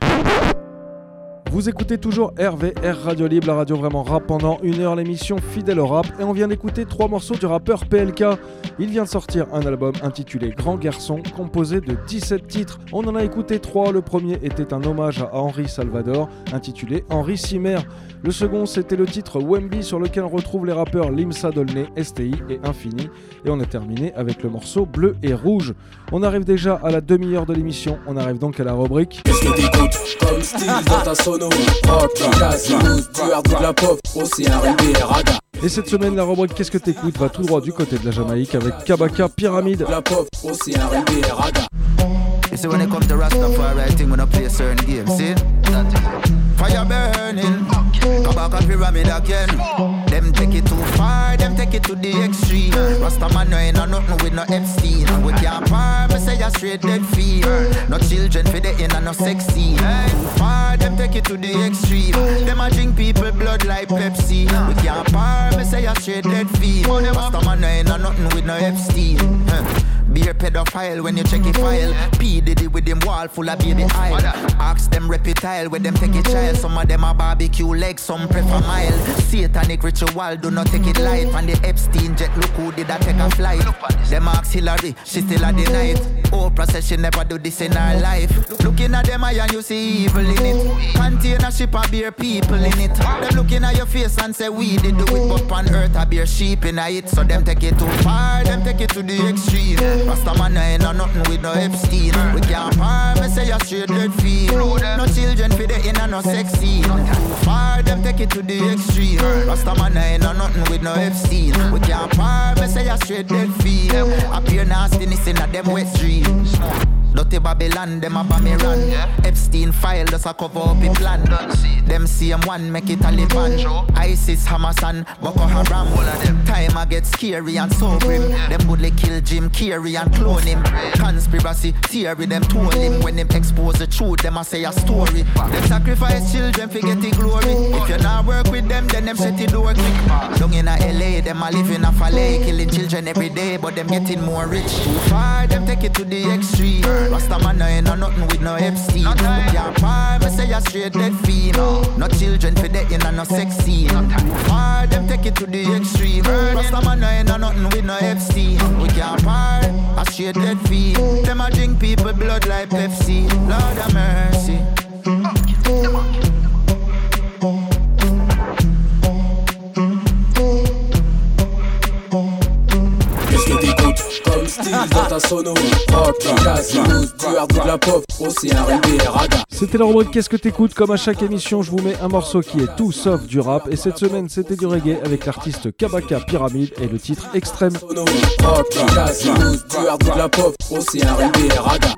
Vous écoutez toujours RVR Radio Libre, la radio vraiment rap pendant 1 heure, l'émission Fidèle au rap. Et on vient d'écouter 3 morceaux du rappeur PLK. Il vient de sortir un album intitulé Grand Garçon, composé de 17 titres. On en a écouté 3. Le premier était un hommage à Henri Salvador, intitulé Henri Simer. Le second, c'était le titre Wemby, sur lequel on retrouve les rappeurs Limsa Dolné, STI et Infini. Et on a terminé avec le morceau Bleu et Rouge. On arrive déjà à la demi-heure de l'émission. On arrive donc à la rubrique. Qu'est-ce que t'écoutes comme style dans ta sono? Rock, jazz, blues, du hard, de la pop, aussi R&B et raga. Et cette semaine, la rubrique Qu'est-ce que t'écoutes va tout droit du côté de la Jamaïque avec Kabaka Pyramide. La pop, aussi R&B et raga. You see when it comes to Rastafari, thing when I play a certain game, see? Fire burning, Kabaka Pyramid again. Them take it too far, them take it to the extreme. Rasta man no ain't nothing with no Epstein. We can't par, me say a straight dead fiend. No children for the inner, no sex scene. Too far, them take it to the extreme. Them a drink people blood like Pepsi. We can't par, me say a straight dead fiend. Rasta man no ain't nothing with no Epstein. Be a pedophile when you check your file. P Diddy with them wall full of baby aisle. Ask them reptile where them take a child. Some of them a barbecue legs, some prefer mild. Satanic ritual, do not take it light. And the Epstein jet, look who did I take a flight. Them ask Hillary, she still a deny it. Oprah says she never do this in her life. Looking at them eye and you see evil in it. Container ship a bear people in it. Them looking at your face and say we did do it. But on earth a bear sheep in it. So them take it too far, them take it to the extreme. Rasta man ain't nothing with no Epstein. We can't par, me say a straight dead fiend. No children for the inner, no sex scene. Too far, them take it to the extreme. Rasta man ain't nothing with no Epstein. We can't par, me say a straight dead fiend. Appear nastiness in a them wet dreams. Dirty Babylon, them a bomb run. Epstein file just a cover up a plan. Them same one make it Taliban. ISIS, Hamas and Boko Haram. Time I get scary and so grim. Them would kill Jim Carrey and clone him. Conspiracy theory, them told him. When them expose the truth, them a say a story. Them sacrifice children for get the glory. If you not work with them, then them set the door quick. Down in a LA, them a live in a Falais. Killing children every day, but them getting more rich. Too far, them take it to the extreme. Rasta man ain't nothing with no Epstein. We can't par, me say a straight dead fiend. No children for the inner, no sex scene. Too far, them take it to the extreme. Rasta man ain't nothing with no Epstein. We can't par, a straight dead fiend. Them a drink people blood like Pepsi. Lord have mercy. Qu'est-ce que t'écoutes comme style dans ta sono? Rock, jazz, blues, du hard, de la pop, océan, R&B, raga. C'était la rubrique Qu'est-ce que t'écoutes? Comme à chaque émission, je vous mets un morceau qui est tout sauf du rap. Et cette semaine, c'était du reggae avec l'artiste Kabaka Pyramide et le titre Extrême. Rock, jazz, blues, du hard, de la pop, océan, R&B, raga.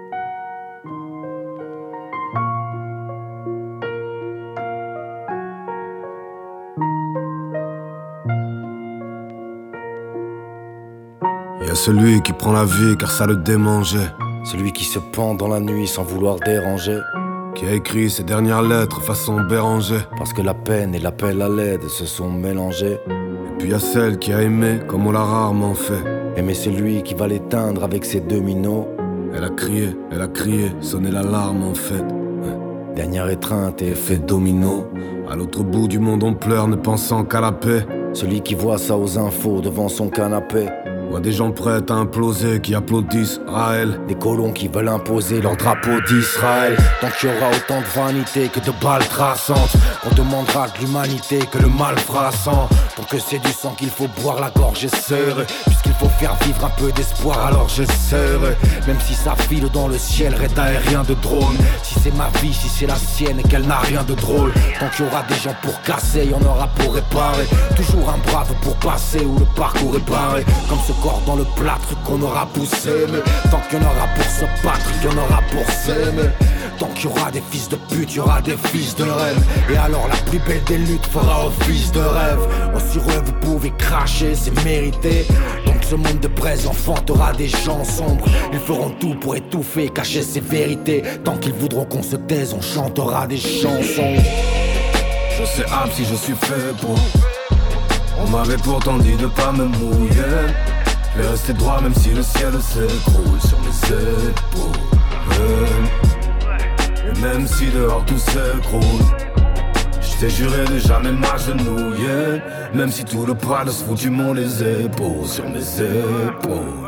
Y'a celui qui prend la vie car ça le démangeait. Celui qui se pend dans la nuit sans vouloir déranger. Qui a écrit ses dernières lettres façon Béranger. Parce que la peine et l'appel à l'aide se sont mélangés. Et puis y'a celle qui a aimé comme on l'a rarement fait. Aimer celui qui va l'éteindre avec ses dominos. Elle a crié, sonné l'alarme en fait. Dernière étreinte et effet domino. À l'autre bout du monde on pleure ne pensant qu'à la paix. Celui qui voit ça aux infos devant son canapé. Voit des gens prêts à imploser qui applaudissent Raël. Des colons qui veulent imposer leur drapeau d'Israël. Tant qu'il y aura autant de vanité que de balles traçantes, on demandera de l'humanité que le mal fera sang. Tant que c'est du sang qu'il faut boire, la gorge est serrée. Puisqu'il faut faire vivre un peu d'espoir, alors j'essaierai. Même si ça file dans le ciel, raid aérien de drone. Si c'est ma vie, si c'est la sienne et qu'elle n'a rien de drôle. Tant qu'il y aura des gens pour casser, y'en aura pour réparer. Toujours un brave pour passer ou le parcours est barré. Comme ce corps dans le plâtre qu'on aura poussé. Mais tant qu'il y en aura pour se battre, qu'il y en aura pour s'aimer. Tant qu'il y aura des fils de pute, il y aura des fils de rêve. Et alors la plus belle des luttes fera office de rêve. Sur eux vous pouvez cracher, c'est mérité. Donc ce monde de braise enfantera des gens sombres. Ils feront tout pour étouffer, cacher ces vérités. Tant qu'ils voudront qu'on se taise, on chantera des chansons. Je sais si je suis fait pour. On m'avait pourtant dit de pas me mouiller. Je vais rester droit même si le ciel s'écroule sur mes épaules. Et même si dehors tout s'écroule, je t'ai juré de jamais m'agenouiller. Même si tout le poids de ce foutu monde les épaules sur mes épaules.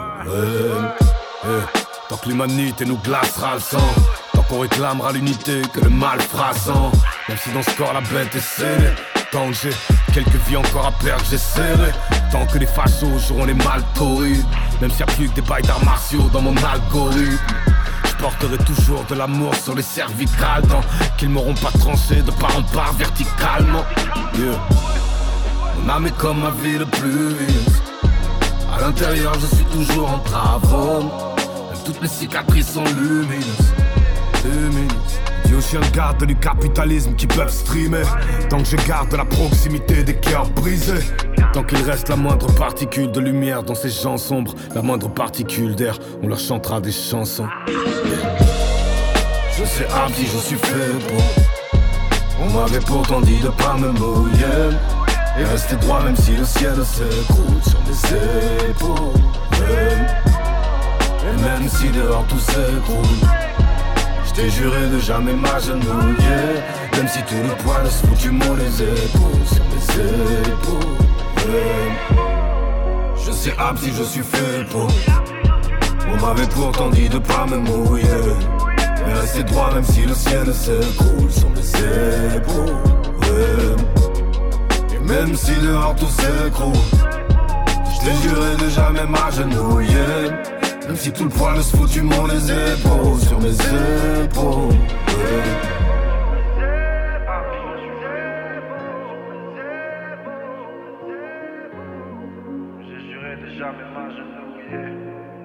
Tant que l'humanité nous glacera le sang, tant qu'on réclamera l'unité que le mal fera sang. Même si dans ce corps la bête est scellée, tant que j'ai quelques vies encore à perdre, j'essaierai. Tant que les fachos joueront les maltorides, même s'il n'y a plus que des bails d'arts martiaux dans mon algorithme. Je porterai toujours de l'amour sur les cervicales. Tant qu'ils m'auront pas tranché de part en part verticalement. Mon âme est comme ma vie le plus vite. À l'intérieur je suis toujours en travaux. Même toutes mes cicatrices sont lumineuses. suis aussi un garde du capitalisme qui peuvent streamer. Tant que je garde la proximité des cœurs brisés. Tant qu'il reste la moindre particule de lumière dans ces champs sombres, la moindre particule d'air, on leur chantera des chansons. Je sais si je suis fait pour. On m'avait pourtant dit de pas me mouiller et rester droit même si le ciel s'écroule sur mes épaules. Et même si dehors tout s'écroule, je t'ai juré de jamais m'agenouiller. Même si tout le poids de ce foutu m'ont les épaules sur mes épaules. Je sais si je suis fait pour. On m'avait pourtant dit de pas me mouiller et rester droit même si le ciel s'écroule sur mes épaules. Et même si dehors tout s'écroule, je t'ai juré de jamais m'agenouiller. Même si tout le poids de ce foutu m'ont les épaules sur mes épaules. J'ai juré de jamais m'agenouiller.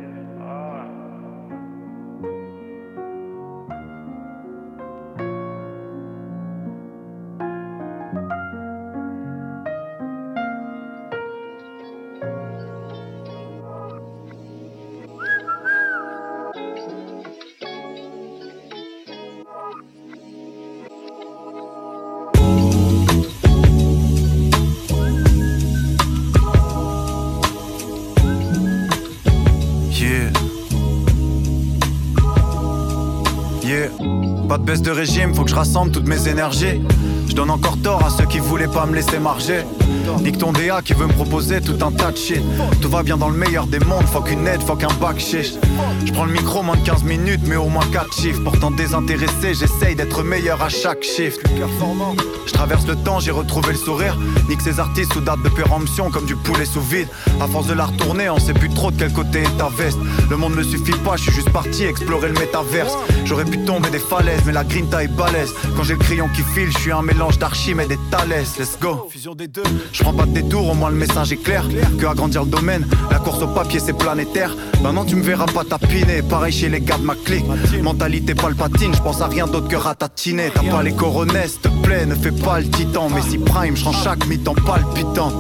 Pas de baisse de régime, faut que je rassemble toutes mes énergies. Je donne encore tort à ceux qui voulaient pas me laisser marcher. Nique ton DA qui veut me proposer tout un tas de shit. Tout va bien dans le meilleur des mondes, fuck une aide, fuck un bac chiche. Je prends le micro moins de 15 minutes mais au moins 4 chiffres. Pourtant désintéressé, j'essaye d'être meilleur à chaque shift. Je traverse le temps, j'ai retrouvé le sourire. Nique ces artistes sous date de péremption comme du poulet sous vide. À force de la retourner, on sait plus trop de quel côté est ta veste. Le monde ne suffit pas, je suis juste parti explorer le métaverse. J'aurais pu tomber des falaises mais la grinta est balèze. Quand j'ai le crayon qui file, je suis un mélange d'Archimède et des Thalès. Let's go. Fusion des deux. Je prends pas de détour, au moins le message est clair. Que agrandir le domaine, la course au papier c'est planétaire. Maintenant tu me verras pas tapiner, pareil chez les gars de ma clique. Mentalité palpatine, je pense à rien d'autre que ratatiner. T'as pas les coronets, s'il te plaît, ne fais pas le titan. Messi Prime, je rends chaque mi-temps palpitant.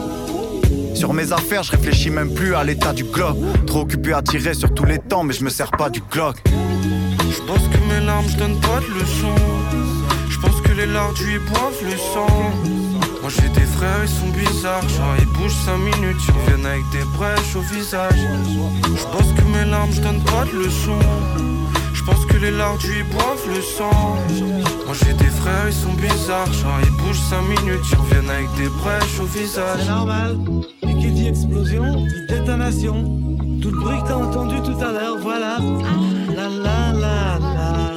Sur mes affaires, je réfléchis même plus à l'état du globe. Trop occupé à tirer sur tous les temps, mais je me sers pas du Glock. Je pense que mes larmes, je donne pas de leçons. Je pense que les lardus y boivent le sang. Moi j'ai des frères, ils sont bizarres. Genre ils bougent 5 minutes, ils reviennent avec des brèches au visage. Je pense que mes larmes, je donne pas de leçons. Je pense que les lardus y boivent le sang. Moi j'ai des frères, ils sont bizarres. Genre ils bougent 5 minutes, ils reviennent avec des brèches au visage. C'est normal. Et qui dit explosion, dit détonation. Tout le bruit que t'as entendu tout à l'heure, voilà. La la la la.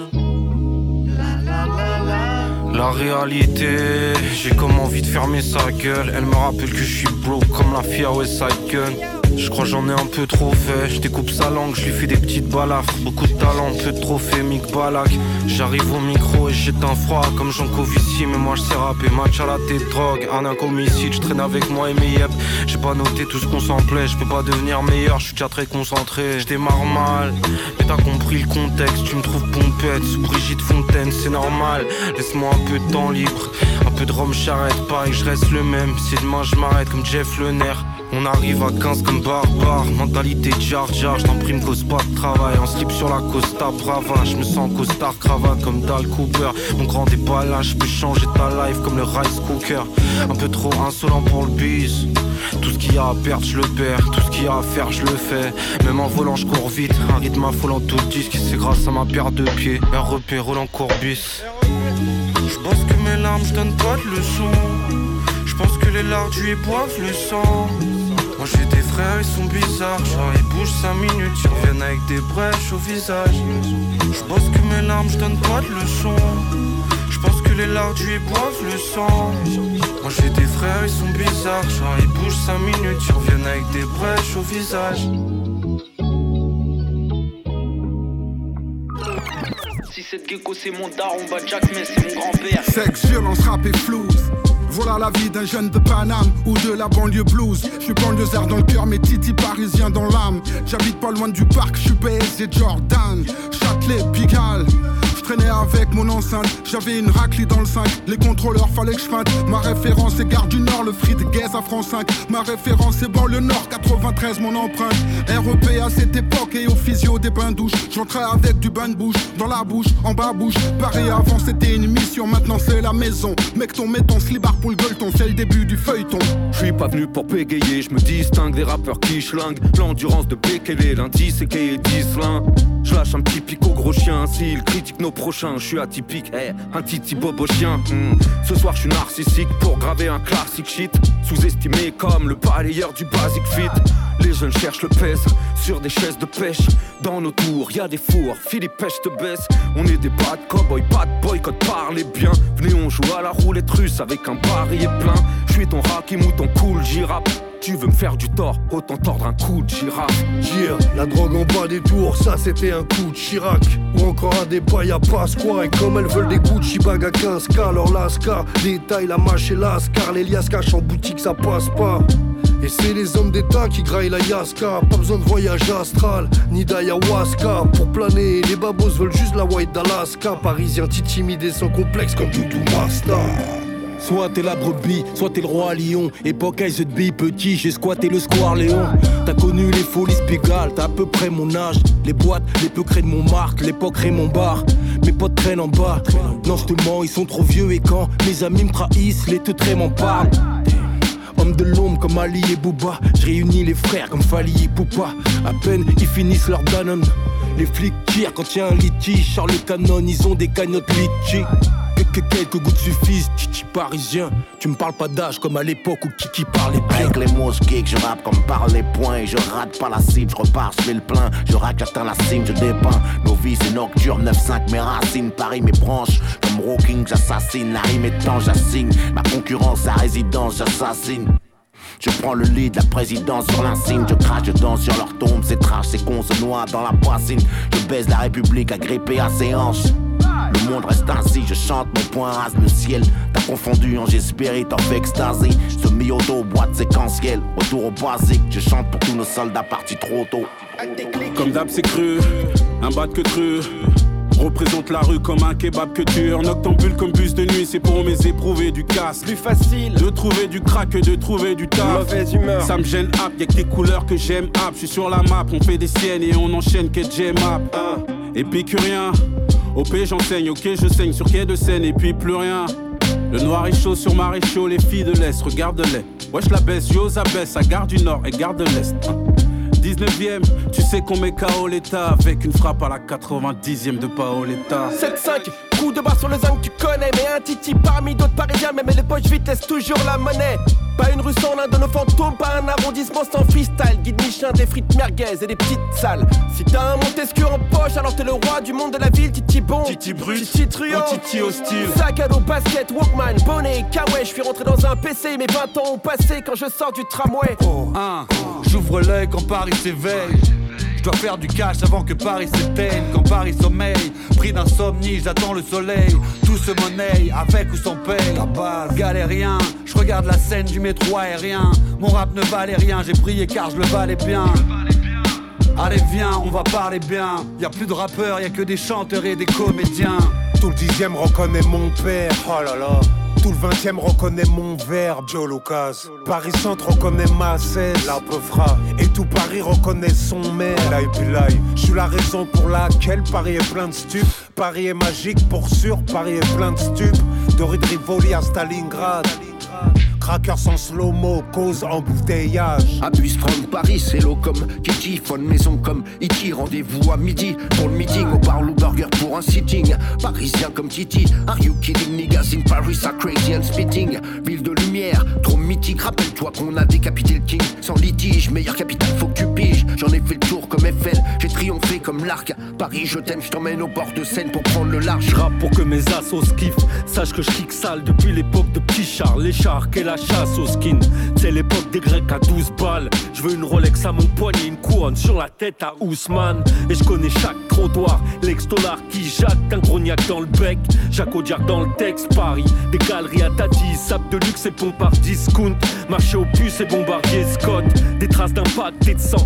La réalité, j'ai comme envie de fermer sa gueule. Elle me rappelle que je suis broke comme la fille à West Side Gun. Je crois j'en ai un peu trop fait. Je découpe sa langue, je lui fais des petites balafres. Beaucoup de talent, peu de trophées, Mick Balak. J'arrive au micro et jette un froid comme Jean Covici. Mais moi je sais rapper, match à la tête, drogue. Un homicide, je traîne avec moi et mes yep. J'ai pas noté tout ce qu'on s'en plaît. Je peux pas devenir meilleur, je suis déjà très concentré. Je démarre mal, mais t'as compris le contexte. Tu me trouves pompette sous Brigitte Fontaine, c'est normal. Laisse-moi un peu de temps libre, un peu de rhum charrette. Pareil, je reste le même. Si demain je m'arrête comme Jeff Lener. On arrive à 15 comme barbare, mentalité Jar Jar, j't'imprime cause pas de travail, en slip sur la Costa Brava, je me sens costard cravate comme Dal Cooper, mon grand déballage, je peux changer ta life comme le rice cooker, un peu trop insolent pour le bise, tout ce qu'il y a à perdre je le perds, tout ce qu'il y a à faire je le fais, même en volant je cours vite, un rythme affolant tout le disque, c'est grâce à ma paire de pieds, REP Roland Courbis. Je pense que mes larmes je donne pas de leçons, je pense que les lardus y boivent le sang. Moi j'ai des frères, ils sont bizarres. Genre ils bougent 5 minutes, ils reviennent avec des brèches au visage. Je pense que mes larmes, je donne pas de leçons. Je pense que les lardus y boivent le sang. Moi j'ai des frères, ils sont bizarres. Genre ils bougent 5 minutes, ils reviennent avec des brèches au visage. Si cette gecko c'est mon daron, bah Jack mais c'est mon grand-père. Sexe, violence, rap et flouze. Voilà la vie d'un jeune de Paname ou de la banlieue blues. Je suis banlieusard dans le cœur, mais titi parisien dans l'âme. J'habite pas loin du parc, je suis PSG Jordan, Châtelet, Pigalle. traînais avec mon enceinte. J'avais une raclée dans le 5. Les contrôleurs fallait que je feinte. Ma référence est Gare du Nord, le free de Guez à France 5. Ma référence est banlieue Nord, 93 mon empreinte. REP à cette époque et au physio des bains douches. J'entrais avec du bain de bouche, dans la bouche, en bas bouche. Paris avant c'était une mission, maintenant c'est la maison. Mec ton ton slibard pour le gueuleton, c'est le début du feuilleton. Je suis pas venu pour bégayer, je me distingue des rappeurs qui schlinguent. L'endurance de Bekele, lundi c'est qu'il est Dislin. Je lâche un petit pic au gros chien, s'il critique nos prochains, je suis atypique, un titi bobo chien. Ce soir je suis narcissique pour graver un classique shit. Sous-estimé comme le balayeur du Basic Fit. Les jeunes cherchent le pèse sur des chaises de pêche. Dans nos tours, y'a des fours, Philippe pêche te baisse. On est des bad cowboys, pas de boycott, parlez bien. Venez on joue à la roulette russe avec un barillet plein. Je suis ton Hakim ou ton cool girafe. Tu veux me faire du tort, autant tordre un coup de girafe. La drogue en bas des tours, ça c'était un coup de Chirac. Ou encore un débat, y'a pas quoi. Et comme elles veulent des Gucci bags à 15K, alors l'Ascar, les tailles, la mâche et l'Ascar. Les liasses cash en boutique, ça passe pas. Et c'est les hommes d'État qui graillent la Yaska. Pas besoin de voyage astral, ni d'ayahuasca. Pour planer, les babos veulent juste la white d'Alaska. Parisien timide sans complexe comme Doudou Master. Soit t'es la brebis, soit t'es le roi lion. Époque Ice B petit, j'ai squatté le square Léon. T'as connu les folies Spigal, t'as à peu près mon âge. Les boîtes, les peucrés de Montmartre, l'époque Raymond Barre. Mes potes traînent en bas, non je te mens, ils sont trop vieux. Et quand mes amis me trahissent, les teutrés m'en parlent. Homme de l'ombre comme Ali et Booba. Je réunis les frères comme Fali et Poupa. À peine ils finissent leur Danone. Les flics tirent quand y'a un litige. Charles Canon, ils ont des cagnottes litchi. Que quelques gouttes suffisent, Titi parisien. Tu me parles pas d'âge comme à l'époque où Kiki parlait bien. Avec les mots geeks, je rappe comme par les points. Je rate pas la cible, je repars, je fais le plein. Je rack, j'atteins la cime, je dépeins. Nos vies c'est nocturne, 9-5 mes racines. Paris mes branches, comme Rocking j'assassine. La rime est temps, j'assigne. Ma concurrence à résidence, j'assassine. Je prends le lead, la présidence sur l'insigne. Je crache, je danse sur leur tombe. C'est trash, c'est con, se noie dans la bassine. Je baise la République agrippée à ses hanches. Le monde reste ainsi, je chante, mon poing rase le ciel. T'as confondu Angers Spirit en extasie. Je te mis au dos, boîte séquentielle. Retour au basique, je chante pour tous nos soldats partis trop tôt. Comme d'hab c'est cru, un bat que cru. Représente la rue comme un kebab que tu es en octambule comme bus de nuit. C'est pour mes éprouvés du casse. Plus facile de trouver du crack que de trouver du taf. Mauvaise humeur, ça me gêne hap, y'a que tes couleurs que j'aime hap. J'suis sur la map, on fait des siennes et on enchaîne qu'est J-Map. Épicurien, OP j'enseigne, ok je saigne sur quai de Seine et puis plus rien. Le noir est chaud sur Maréchaux, les filles de l'Est, regarde-les. Wesh la baisse, j'ose abaisse à Gare du Nord et Gare de l'Est. 19ème, tu sais qu'on met KO l'état avec une frappe à la 90ème de Paoletta. 7-5, coup de barre sur le zinc, tu connais. Mais un titi parmi d'autres parisiens, même les poches vides laissent toujours la monnaie. Pas une rue sans l'un de nos fantômes, pas un arrondissement sans freestyle. Guide Michelin, des frites merguez et des petites salles. Si t'as un Montesquieu en poche, alors t'es le roi du monde de la ville. Titi bon, Titi brut, Titi truand, Titi hostile. Sac à dos, basket, Walkman, bonnet, kawaii. Je suis rentré dans un PC, mes 20 ans ont passé quand je sors du tramway. J'ouvre l'œil quand Paris s'éveille. Je dois faire du cash avant que Paris s'éteigne. Quand Paris sommeille, pris d'insomnie, j'attends le soleil. Tout se monnaie, avec ou sans paye. La base, galérien, je regarde la scène du métro aérien. Mon rap ne valait rien, j'ai prié car je le valais bien. Allez viens, on va parler bien. Y'a plus de rappeurs, y'a que des chanteurs et des comédiens. Tout le 10e reconnaît mon père, oh là là. Tout le 20e reconnaît mon verbe, Joe Lucas. Paris Centre reconnaît ma 16, la Peufra. Et tout Paris reconnaît son maire, là et puis là. Je suis la raison pour laquelle Paris est plein de stupes. Paris est magique pour sûr, Paris est plein de stupes. De rue de Rivoli à Stalingrad. Cracker sans slow-mo, cause embouteillage. Abuse from Paris, c'est l'eau comme Kiki. Phone maison comme Iki. Rendez-vous à midi pour le meeting. Au bar Lou Burger pour un sitting. Parisien comme Titi. Are you kidding niggas in Paris are crazy and spitting. Ville de lumière, trop mythique. Rappelle-toi qu'on a décapité le king. Sans litige, meilleure capitale, faut que tu piges. J'en ai fait le tour comme Eiffel. J'ai triomphé comme l'arc. Paris, je t'aime, je t'emmène au bord de Seine pour prendre le large. J'rappe pour que mes assos kiffent. Sache que je kick sale depuis l'époque de Petit Charles. Les sharks et la chasse au skin. C'est l'époque des Grecs à 12 balles. Je veux une Rolex à mon poignet, une couronne sur la tête à Ousmane. Et je connais chaque trottoir, l'ex-dollar qui jacque, un grognac dans le bec, Jacques Audiard dans le texte. Paris, des galeries à Tati, sable de luxe et pompe par discount. Marché aux puces et bombardier Scott. Des traces d'impact et de sang, les cartes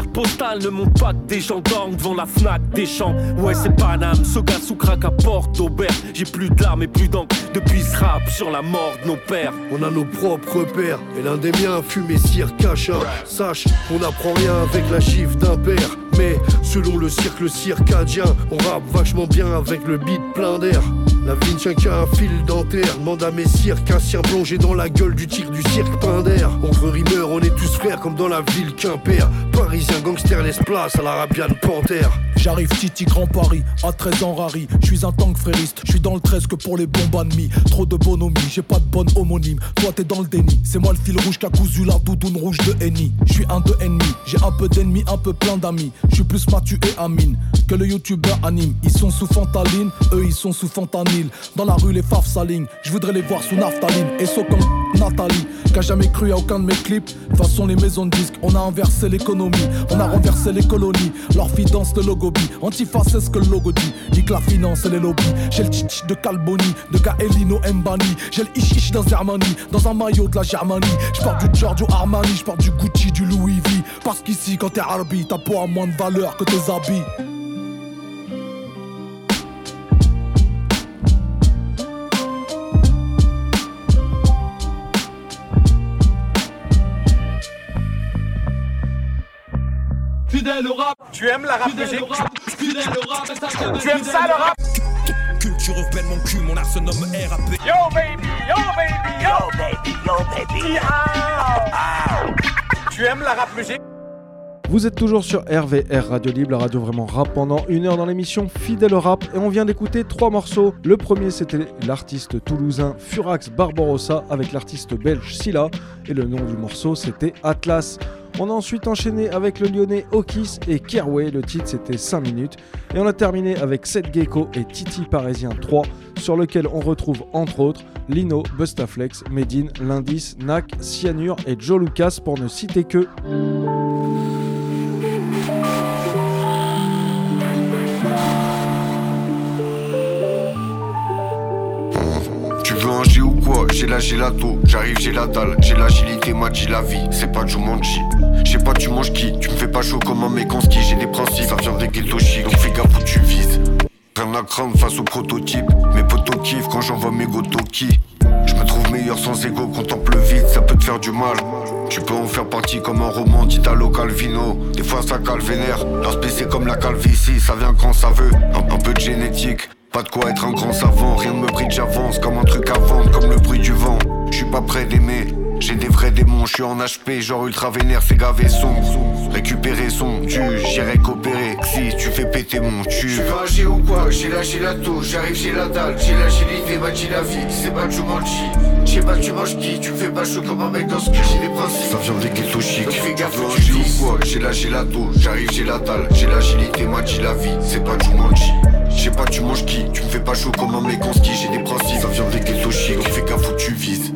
carte postale ne monte pas que des gendarmes devant la Fnac des champs. Ouais, c'est Paname, Soga sous crack à porte d'Aubert. J'ai plus de larmes et plus d'encre depuis ce rap sur la mort de nos pères. On a nos propres repères, et l'un des miens fume et cire cache. Sache qu'on n'apprend rien avec la gifle d'un père. Mais selon le cirque circadien, on rappe vachement bien avec le beat plein d'air. La vie ne tient qu'à un fil dentaire. Demande à mes circassiens plongés dans la gueule du tir du cirque Pinder. Entre rimeurs, on est tous frères comme dans la ville Quimper. Parisien gangster laisse place à l'arabiane panthère. J'arrive Titi Grand Paris, à 13 ans rari. J'suis un tank frériste, j'suis dans le 13 que pour les bombes ennemies. Trop de bonhomie, j'ai pas de bonne homonyme. Toi t'es dans le déni, c'est moi le fil rouge qu'a cousu la doudoune rouge de Henny. J'suis un de ennemi, j'ai un peu d'ennemis, un peu plein d'amis. J'suis plus Mathieu et Amine que le youtubeur anime. Ils sont sous fentanyl, eux ils sont sous fentanyl. Dans la rue les faves s'alignent, j'voudrais les voir sous naphtaline. Et so comme Nathalie, qu'a jamais cru à aucun de mes clips. De toute façon les maisons de disques, on a inversé l'économie. On a renversé les colonies, leur fille danse le logobi. Antifa c'est ce que le logo dit, nique la finance et les lobbies. J'ai le tchitch de Calboni, de Gaelino Mbani. J'ai le ichichi d'un Zermani, dans un maillot de la Germanie. J'porte du Giorgio Armani, j'porte du Gucci, du Louis V. Parce qu'ici quand t'es Arbi, ta peau a moins de valeur que tes habits. Fidèle au rap, tu aimes la rap musique, fidèle au rap, tu aimes ça le rap. Culture urbaine, mon cul, mon art se nomme RAP. Yo baby, yo baby, yo baby, yo baby, tu aimes la rap musique? Vous êtes toujours sur RVR Radio Libre, la radio vraiment rap pendant 1 heure dans l'émission Fidèle au rap et on vient d'écouter 3 morceaux. Le premier c'était l'artiste toulousain Furax Barbarossa avec l'artiste belge Silla et le nom du morceau c'était Atlas. On a ensuite enchaîné avec le lyonnais Okis et Kerway, le titre c'était 5 minutes. Et on a terminé avec Seth Gecko et Titi Parisien 3, sur lequel on retrouve entre autres Lino, Bustaflex, Medine, L'Indice, Nak, Cyanure et Joe Lucas pour ne citer que... Tu veux un G ou quoi? J'ai la gelato, j'arrive, j'ai la dalle, j'ai l'agilité, m'a dit la vie, c'est pas Jumanji. J'sais pas tu manges qui, tu me fais pas chaud comme un mec en ski, j'ai des principes, ça vient des ghettos chic, donc fais gaffe où tu vises. Rien à craindre face au prototype, mes potos kiffent quand j'envoie mes gotoki. J'me trouve meilleur sans ego, contemple le vide, ça peut te faire du mal. Tu peux en faire partie comme un roman d'Italo Calvino. Des fois ça cale vénère, leur spécié comme la calvitie, ça vient quand ça veut, un peu de génétique. Pas de quoi être un grand savant, rien ne me brille, j'avance comme un truc à vendre, comme le bruit du vent. Je suis pas prêt d'aimer, j'ai des vrais démons, je suis en HP, genre ultra vénère, c'est gavé sombre. Récupérer son dû, j'irai coopérer, si tu fais péter mon tube. Tu veux un G ou quoi? J'ai la gelato, j'arrive, j'ai la dalle, j'ai l'agilité, m'a dit la vie, c'est pas Jumanji. J'sais pas tu manges qui, tu me fais pas chaud comme un mec dans ce cul, j'ai des principes, ça vient des ghettos chics. Fais gaffe où tu G ou quoi? J'ai la gelato, j'arrive, j'ai la dalle, j'ai l'agilité, m'a dit la vie, c'est pas Jumanji. J'sais pas tu manges qui, tu me fais pas chaud comme un mec en ski, j'ai des principes, ça vient des ghettos chics, fais gaffe où tu vises.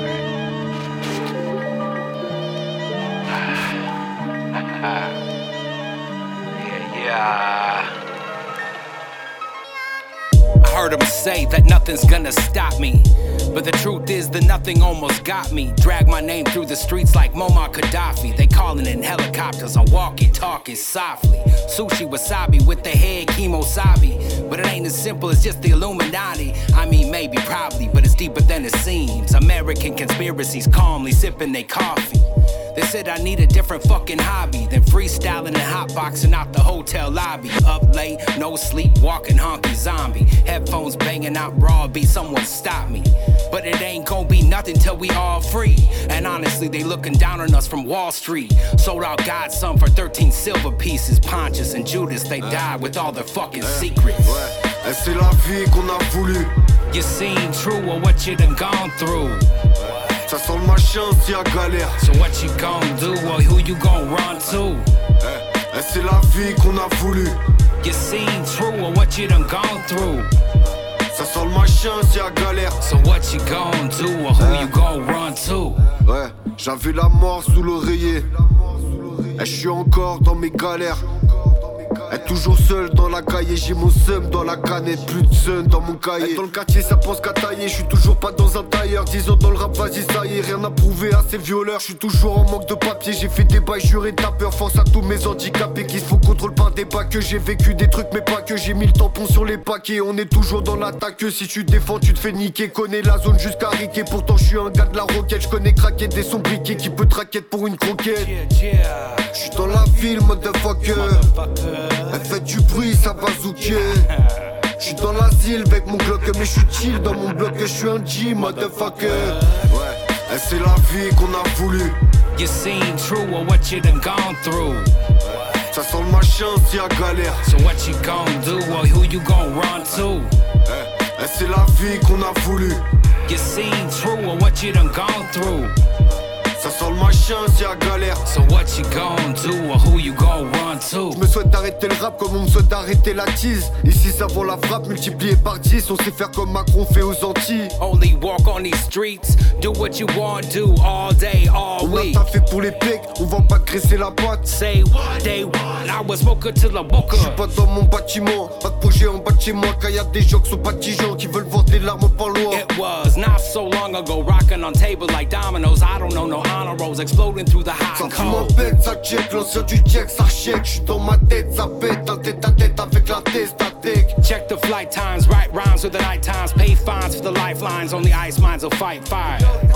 I heard him say that nothing's gonna stop me, but the truth is that nothing almost got me. Drag my name through the streets like Muammar Gaddafi. They calling in helicopters, I'm walking, talking softly. Sushi wasabi with the head kemosabi, but it ain't as simple as just the Illuminati. I mean maybe, probably, but it's deeper than it seems. American conspiracies calmly sipping they coffee. They said I need a different fucking hobby than freestyling and hotboxing out the hotel lobby. Up late, no sleep, walking honky zombie. Headphones banging out raw beats, someone stop me. But it ain't gon' be nothing till we all free. And honestly, they looking down on us from Wall Street. Sold out God some for 13 silver pieces. Pontius and Judas, they died with all their fucking secrets. Et c'est la vie qu'on a voulu. You seen true or what you done gone through. Ça sent le machin s'il y a galère. So what you gon' do or who you gon' run to? Et c'est la vie qu'on a voulu. You seen true or what you done gone through. Ça sent le machin s'il y a galère. So what you gon' do or who you gon' run to? Ouais, j'avais la mort sous l'oreiller. Et je suis encore dans mes galères. Être toujours seul dans la cahier, j'ai mon seum dans la canette, plus de sun dans mon cahier. Être dans le quartier, ça pense qu'à tailler, je suis toujours pas dans un tailleur. 10 ans dans le rap, vas-y, ça y est, rien à prouver à ces violeurs. Je suis toujours en manque de papier, j'ai fait des bails, juré de peur. Force à tous mes handicapés qui se font contrôle par des bacs. J'ai vécu des trucs, mais pas que j'ai mis le tampon sur les paquets. On est toujours dans l'attaque, si tu défends, tu te fais niquer. Connais la zone jusqu'à Riquet, pourtant je suis un gars de la roquette. Je connais craquer des sombriquets qui peut traquer pour une croquette. Je suis dans la ville, motherfucker. Elle fait du bruit, ça va zouker. J'suis dans l'asile avec mon Glock, mais j'suis chill dans mon bloc, j'suis un G, motherfucker. Ouais, c'est la vie qu'on a voulu. You seen true or what you done gone through. Ça sent le machin si y'a galère. So what you gon' do or who you gon' run to? C'est la vie qu'on a voulu. You seen true or what you done gone through. Ça sent le machin si y'a galère. So what you gon' do or who you gon' run to? Je me souhaite d'arrêter le rap comme on me souhaite d'arrêter la tease. Ici ça vaut la frappe multipliée par 10. On sait faire comme Macron fait aux Antilles. Only walk on these streets, do what you want, do all day, all week. On a fait pour les pecs, on va pas graisser la patte. Say what they want, I was smoker till the booker. J'suis pas dans mon bâtiment, pas de projet en bas de chez moi. Quand y'a des gens qui sont pas de gens qui veulent voir des larmes pas loin. It was not so long ago, rocking on tables like dominoes. I don't know no honor rolls exploding through the hot and cold. Bête, ça check, l'ancien du check, ça check. J'suis dans ma tête, ça pète, un tête à tête avec la testatek. Check the flight times, write rhymes with the night times. Pay fines for the lifelines, only ice mines will fight fire.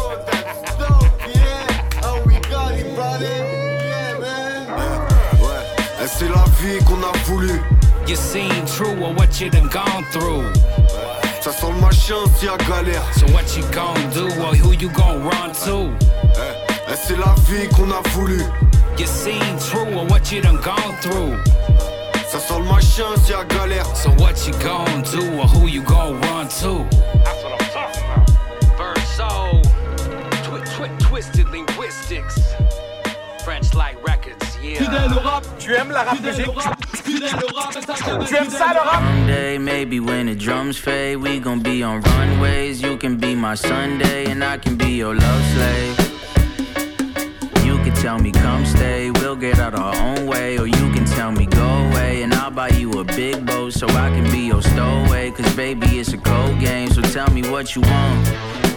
C'est la vie qu'on a voulu. You seen true or what you done gone through. Ça sent le machin si y'a galère. So what you gon' do or who you gon' run to? C'est la vie qu'on a voulu. You seen true or what you done gone through. Ça sent le machin si y'a galère. So what you gon' do or who you gon' run to? That's what I'm talking about. Verso, twisted linguistics, French Light Records, yeah. Fidèle au rap, tu aimes la rap musique? Fidèle au rap, tu aimes ça le rap? Someday, maybe when the drums fade, we gon' be on runways. You can be my Sunday and I can be your love slave. You can tell me come stay, we'll get out our own way. Or you can tell me go away and I'll buy you a big boat so I can be your stowaway. Cause baby it's a cold game, so tell me what you want.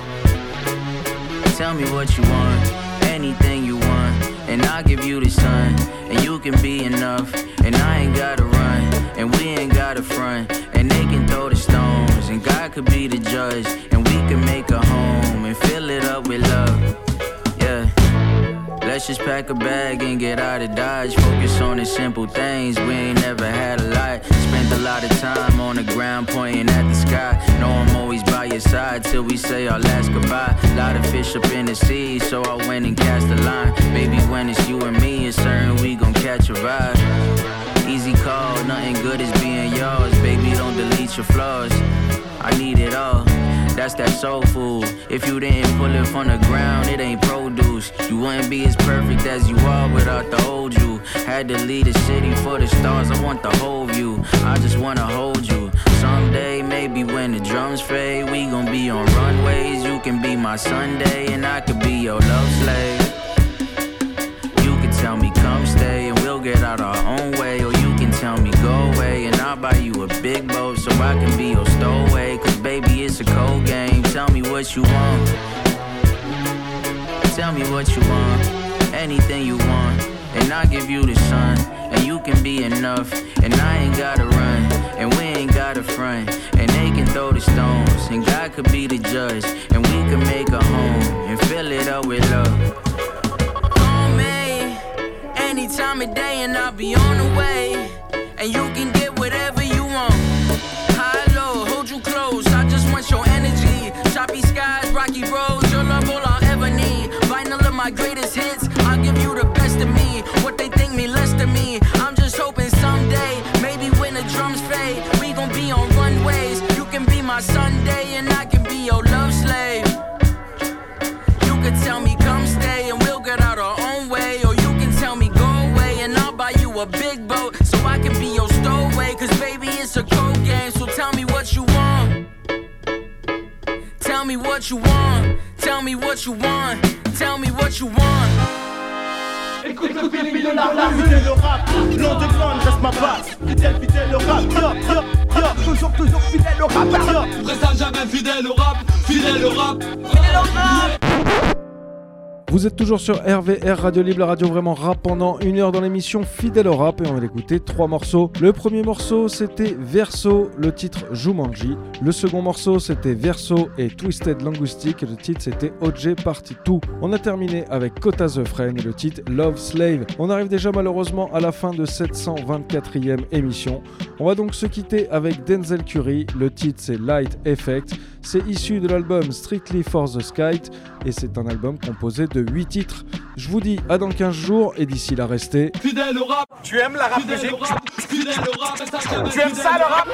Tell me what you want, anything you want. And I'll give you the sun, and you can be enough. And I ain't gotta run, and we ain't gotta front. And they can throw the stones, and God could be the judge. And we can make a home, and fill it up with love. Yeah. Let's just pack a bag and get out of Dodge. Focus on the simple things, we ain't never had a lot. Spent a lot of time on the ground pointing at the sky. Know I'm always by your side till we say our last goodbye. Lot of fish up in the sea, so I went and cast a line. Baby, when it's you and me, it's certain we gon' catch a vibe. Easy call, nothing good is being yours. Baby, don't delete your flaws, I need it all. That's that soul food. If you didn't pull it from the ground, it ain't produce. You wouldn't be as perfect as you are without the old you. Had to leave the city for the stars, I want the whole view. I just wanna hold you. Someday, maybe when the drums fade, we gon' be on runways. You can be my Sunday and I could be your love slave. You can tell me come stay and we'll get out our own way. Or you can tell me go away and I'll buy you a big boat so I can be your stowaway. Cause baby it's a cold game, tell me what you want. Tell me what you want, anything you want. And I'll give you the sun, and you can be enough. And I ain't gotta run, and we ain't gotta front. And they can throw the stones, and God could be the judge. And we can make a home, and fill it up with love. On me, any time of day and I'll be on the way. And you can get whatever you want. High, low, hold you close, I just want your energy. Choppy skies, rocky roads, your love all I'll ever need. Vinyl of my greatest hits, I'll give you the best of me. What they think me less than me, I'm just hoping someday, maybe when the drums fade, we gon' be on runways. You can be my Sunday and I can be your love slave. You can tell me come stay and we'll get out our own way. Or you can tell me go away and I'll buy you a big boat so I can be your stowaway. Cause baby it's a cold game, so tell me what you want. Tell me what you want, tell me what you want, tell me what you want. écoute le feeling de la fidèle au rap, l'underground reste ma base. Fidèle au rap, toujours fidèle au rap. Reste jamais fidèle au rap, fidèle au rap, fidèle au rap. Vous êtes toujours sur RVR Radio Libre, la radio vraiment rap pendant une heure dans l'émission Fidèle au rap et on va écouter 3 morceaux. Le premier morceau c'était Verso, le titre Jumanji. Le second morceau c'était Verso et Twisted Linguistic et le titre c'était OJ Party 2. On a terminé avec Kota The Friend et le titre Love Slave. On arrive déjà malheureusement à la fin de 724e émission. On va donc se quitter avec Denzel Curry, le titre c'est Light Effect. C'est issu de l'album Strictly for the Sky et c'est un album composé de 8 titres. Je vous dis à dans 15 jours et d'ici là restez fidèle au rap. Tu aimes la rap musique? Fidèle au rap. Tu aimes ça le rap?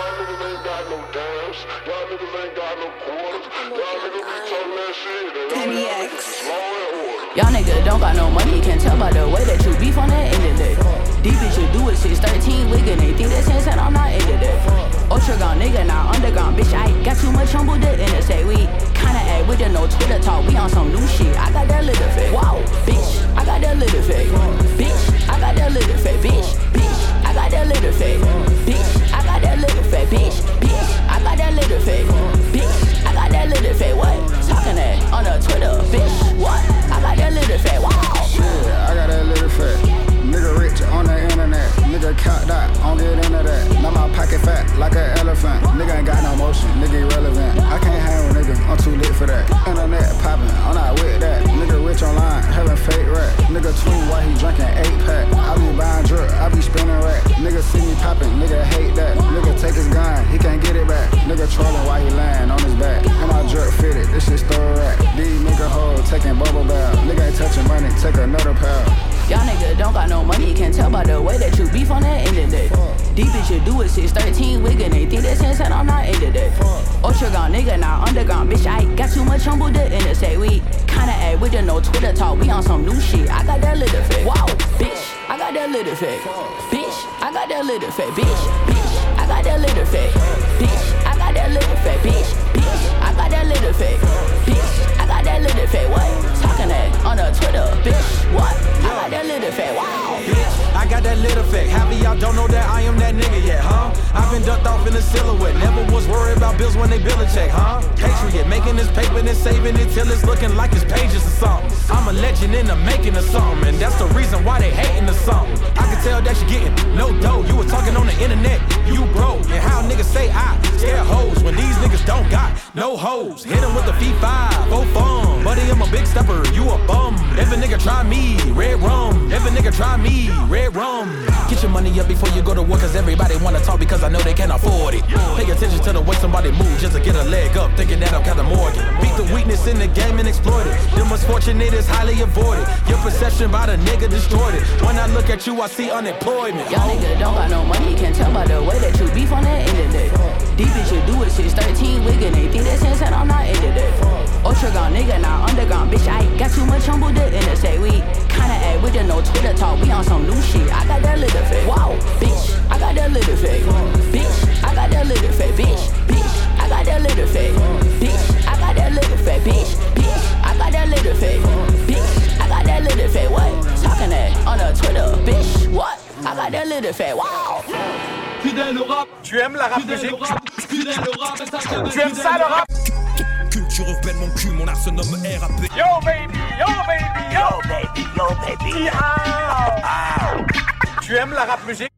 Y'all nigga don't got no money, can tell by the way that you beef on that internet. Deep bitch you do it since 13, wiggin' they think that sense that I'm not into that. Ultra gone nigga, now underground, bitch, I got too much humble to interstate. We kinda act with the no Twitter talk, we on some new shit. I got that little fake, wow, bitch, I got that little fake, bitch, I got that little fake, bitch, I got that little fake, bitch, I got that little fake, bitch, I got that little fake, bitch, I got that little fake, what? Talking that on the Twitter, bitch, what? I got that little fake, wow. Shit, I got that little fake. Nigga rich on the internet, nigga count that, I don't get into that. Now my pocket fat like an elephant, nigga ain't got no motion, nigga irrelevant. I can't hang with niggas, I'm too lit for that. Internet poppin', I'm not with that. Nigga rich online, having fake rap. Nigga tweet while he drinking 8-pack. I be buying drip, I be spinning rack. Nigga see me poppin', nigga hate that. Nigga take his gun, he can't get it back. Nigga trolling while he lying on his back. And my drip fitted, this shit store rack. These nigga hoes taking bubble bath. Nigga ain't touching money, take another pal. Y'all nigga don't got no money, can tell by the way that you beef on that internet. Deep bitch you do it since 13, wiggin' they think that sense that I'm not into that. Ultra gone nigga, now underground, bitch, I got too much humble to interstate. We kinda act with the no Twitter talk, we on some new shit. I got that little fake, wow, bitch, I got that little fake, bitch, I got that little fake, bitch, I got that little fake, bitch, I got that little fake, bitch, I got that little fake, bitch, I got that little fake, what? Talking that on the Twitter, bitch, what? I got that little fake, wow. Bitch, I got that little fake. Half of y'all don't know that I am that nigga yet, huh? I've been ducked off in the silhouette. Never was worried about bills when they bill a check, huh? Patriot, making this paper and saving it till it's looking like it's pages or something. I'm a legend in the making of something, and that's the reason why they hating or something. I can tell that you getting no dough. You was talking on the internet, you broke. And how niggas say I scare hoes when these niggas don't got no hoes. Hit them with the V5, go fun. Buddy, I'm a big stepper, you a bum. If a nigga try me, red rum. If a nigga try me, red rum. Get your money up before you go to work, cause everybody wanna talk because I know they can't afford it. Pay attention to the way somebody moves just to get a leg up, thinking that I'm kinda Morgan. Beat the weakness in the game and exploit it. The misfortunate is highly avoided. Your perception by the nigga destroyed it. When I look at you, I see unemployment. Y'all nigga don't got no money, can tell by the way that you beef on that internet. Deep bitch you do it since 13, wiggin' they think that sense that I'm not into that. Ultra gone nigga, now underground, bitch, I got too much humble to interstate. We kinda act with the no Twitter talk, we on some new shit. I got that little fake, wow, bitch, I got that little fake, bitch, I got that little fake, bitch, I got that little fake, bitch, I got that little fake, bitch, I got that little fake, bitch, I got that little fake, what? Talking that on the Twitter, bitch, what? I got that little fake, wow. Fidèle au rap. Tu aimes la rap musique? Fidèle au rap. Tu aimes ça le rap? Culture urbaine, mon cul, mon art se nomme RAP. Yo baby, yo baby, yo baby, yo baby. Tu aimes la rap musique?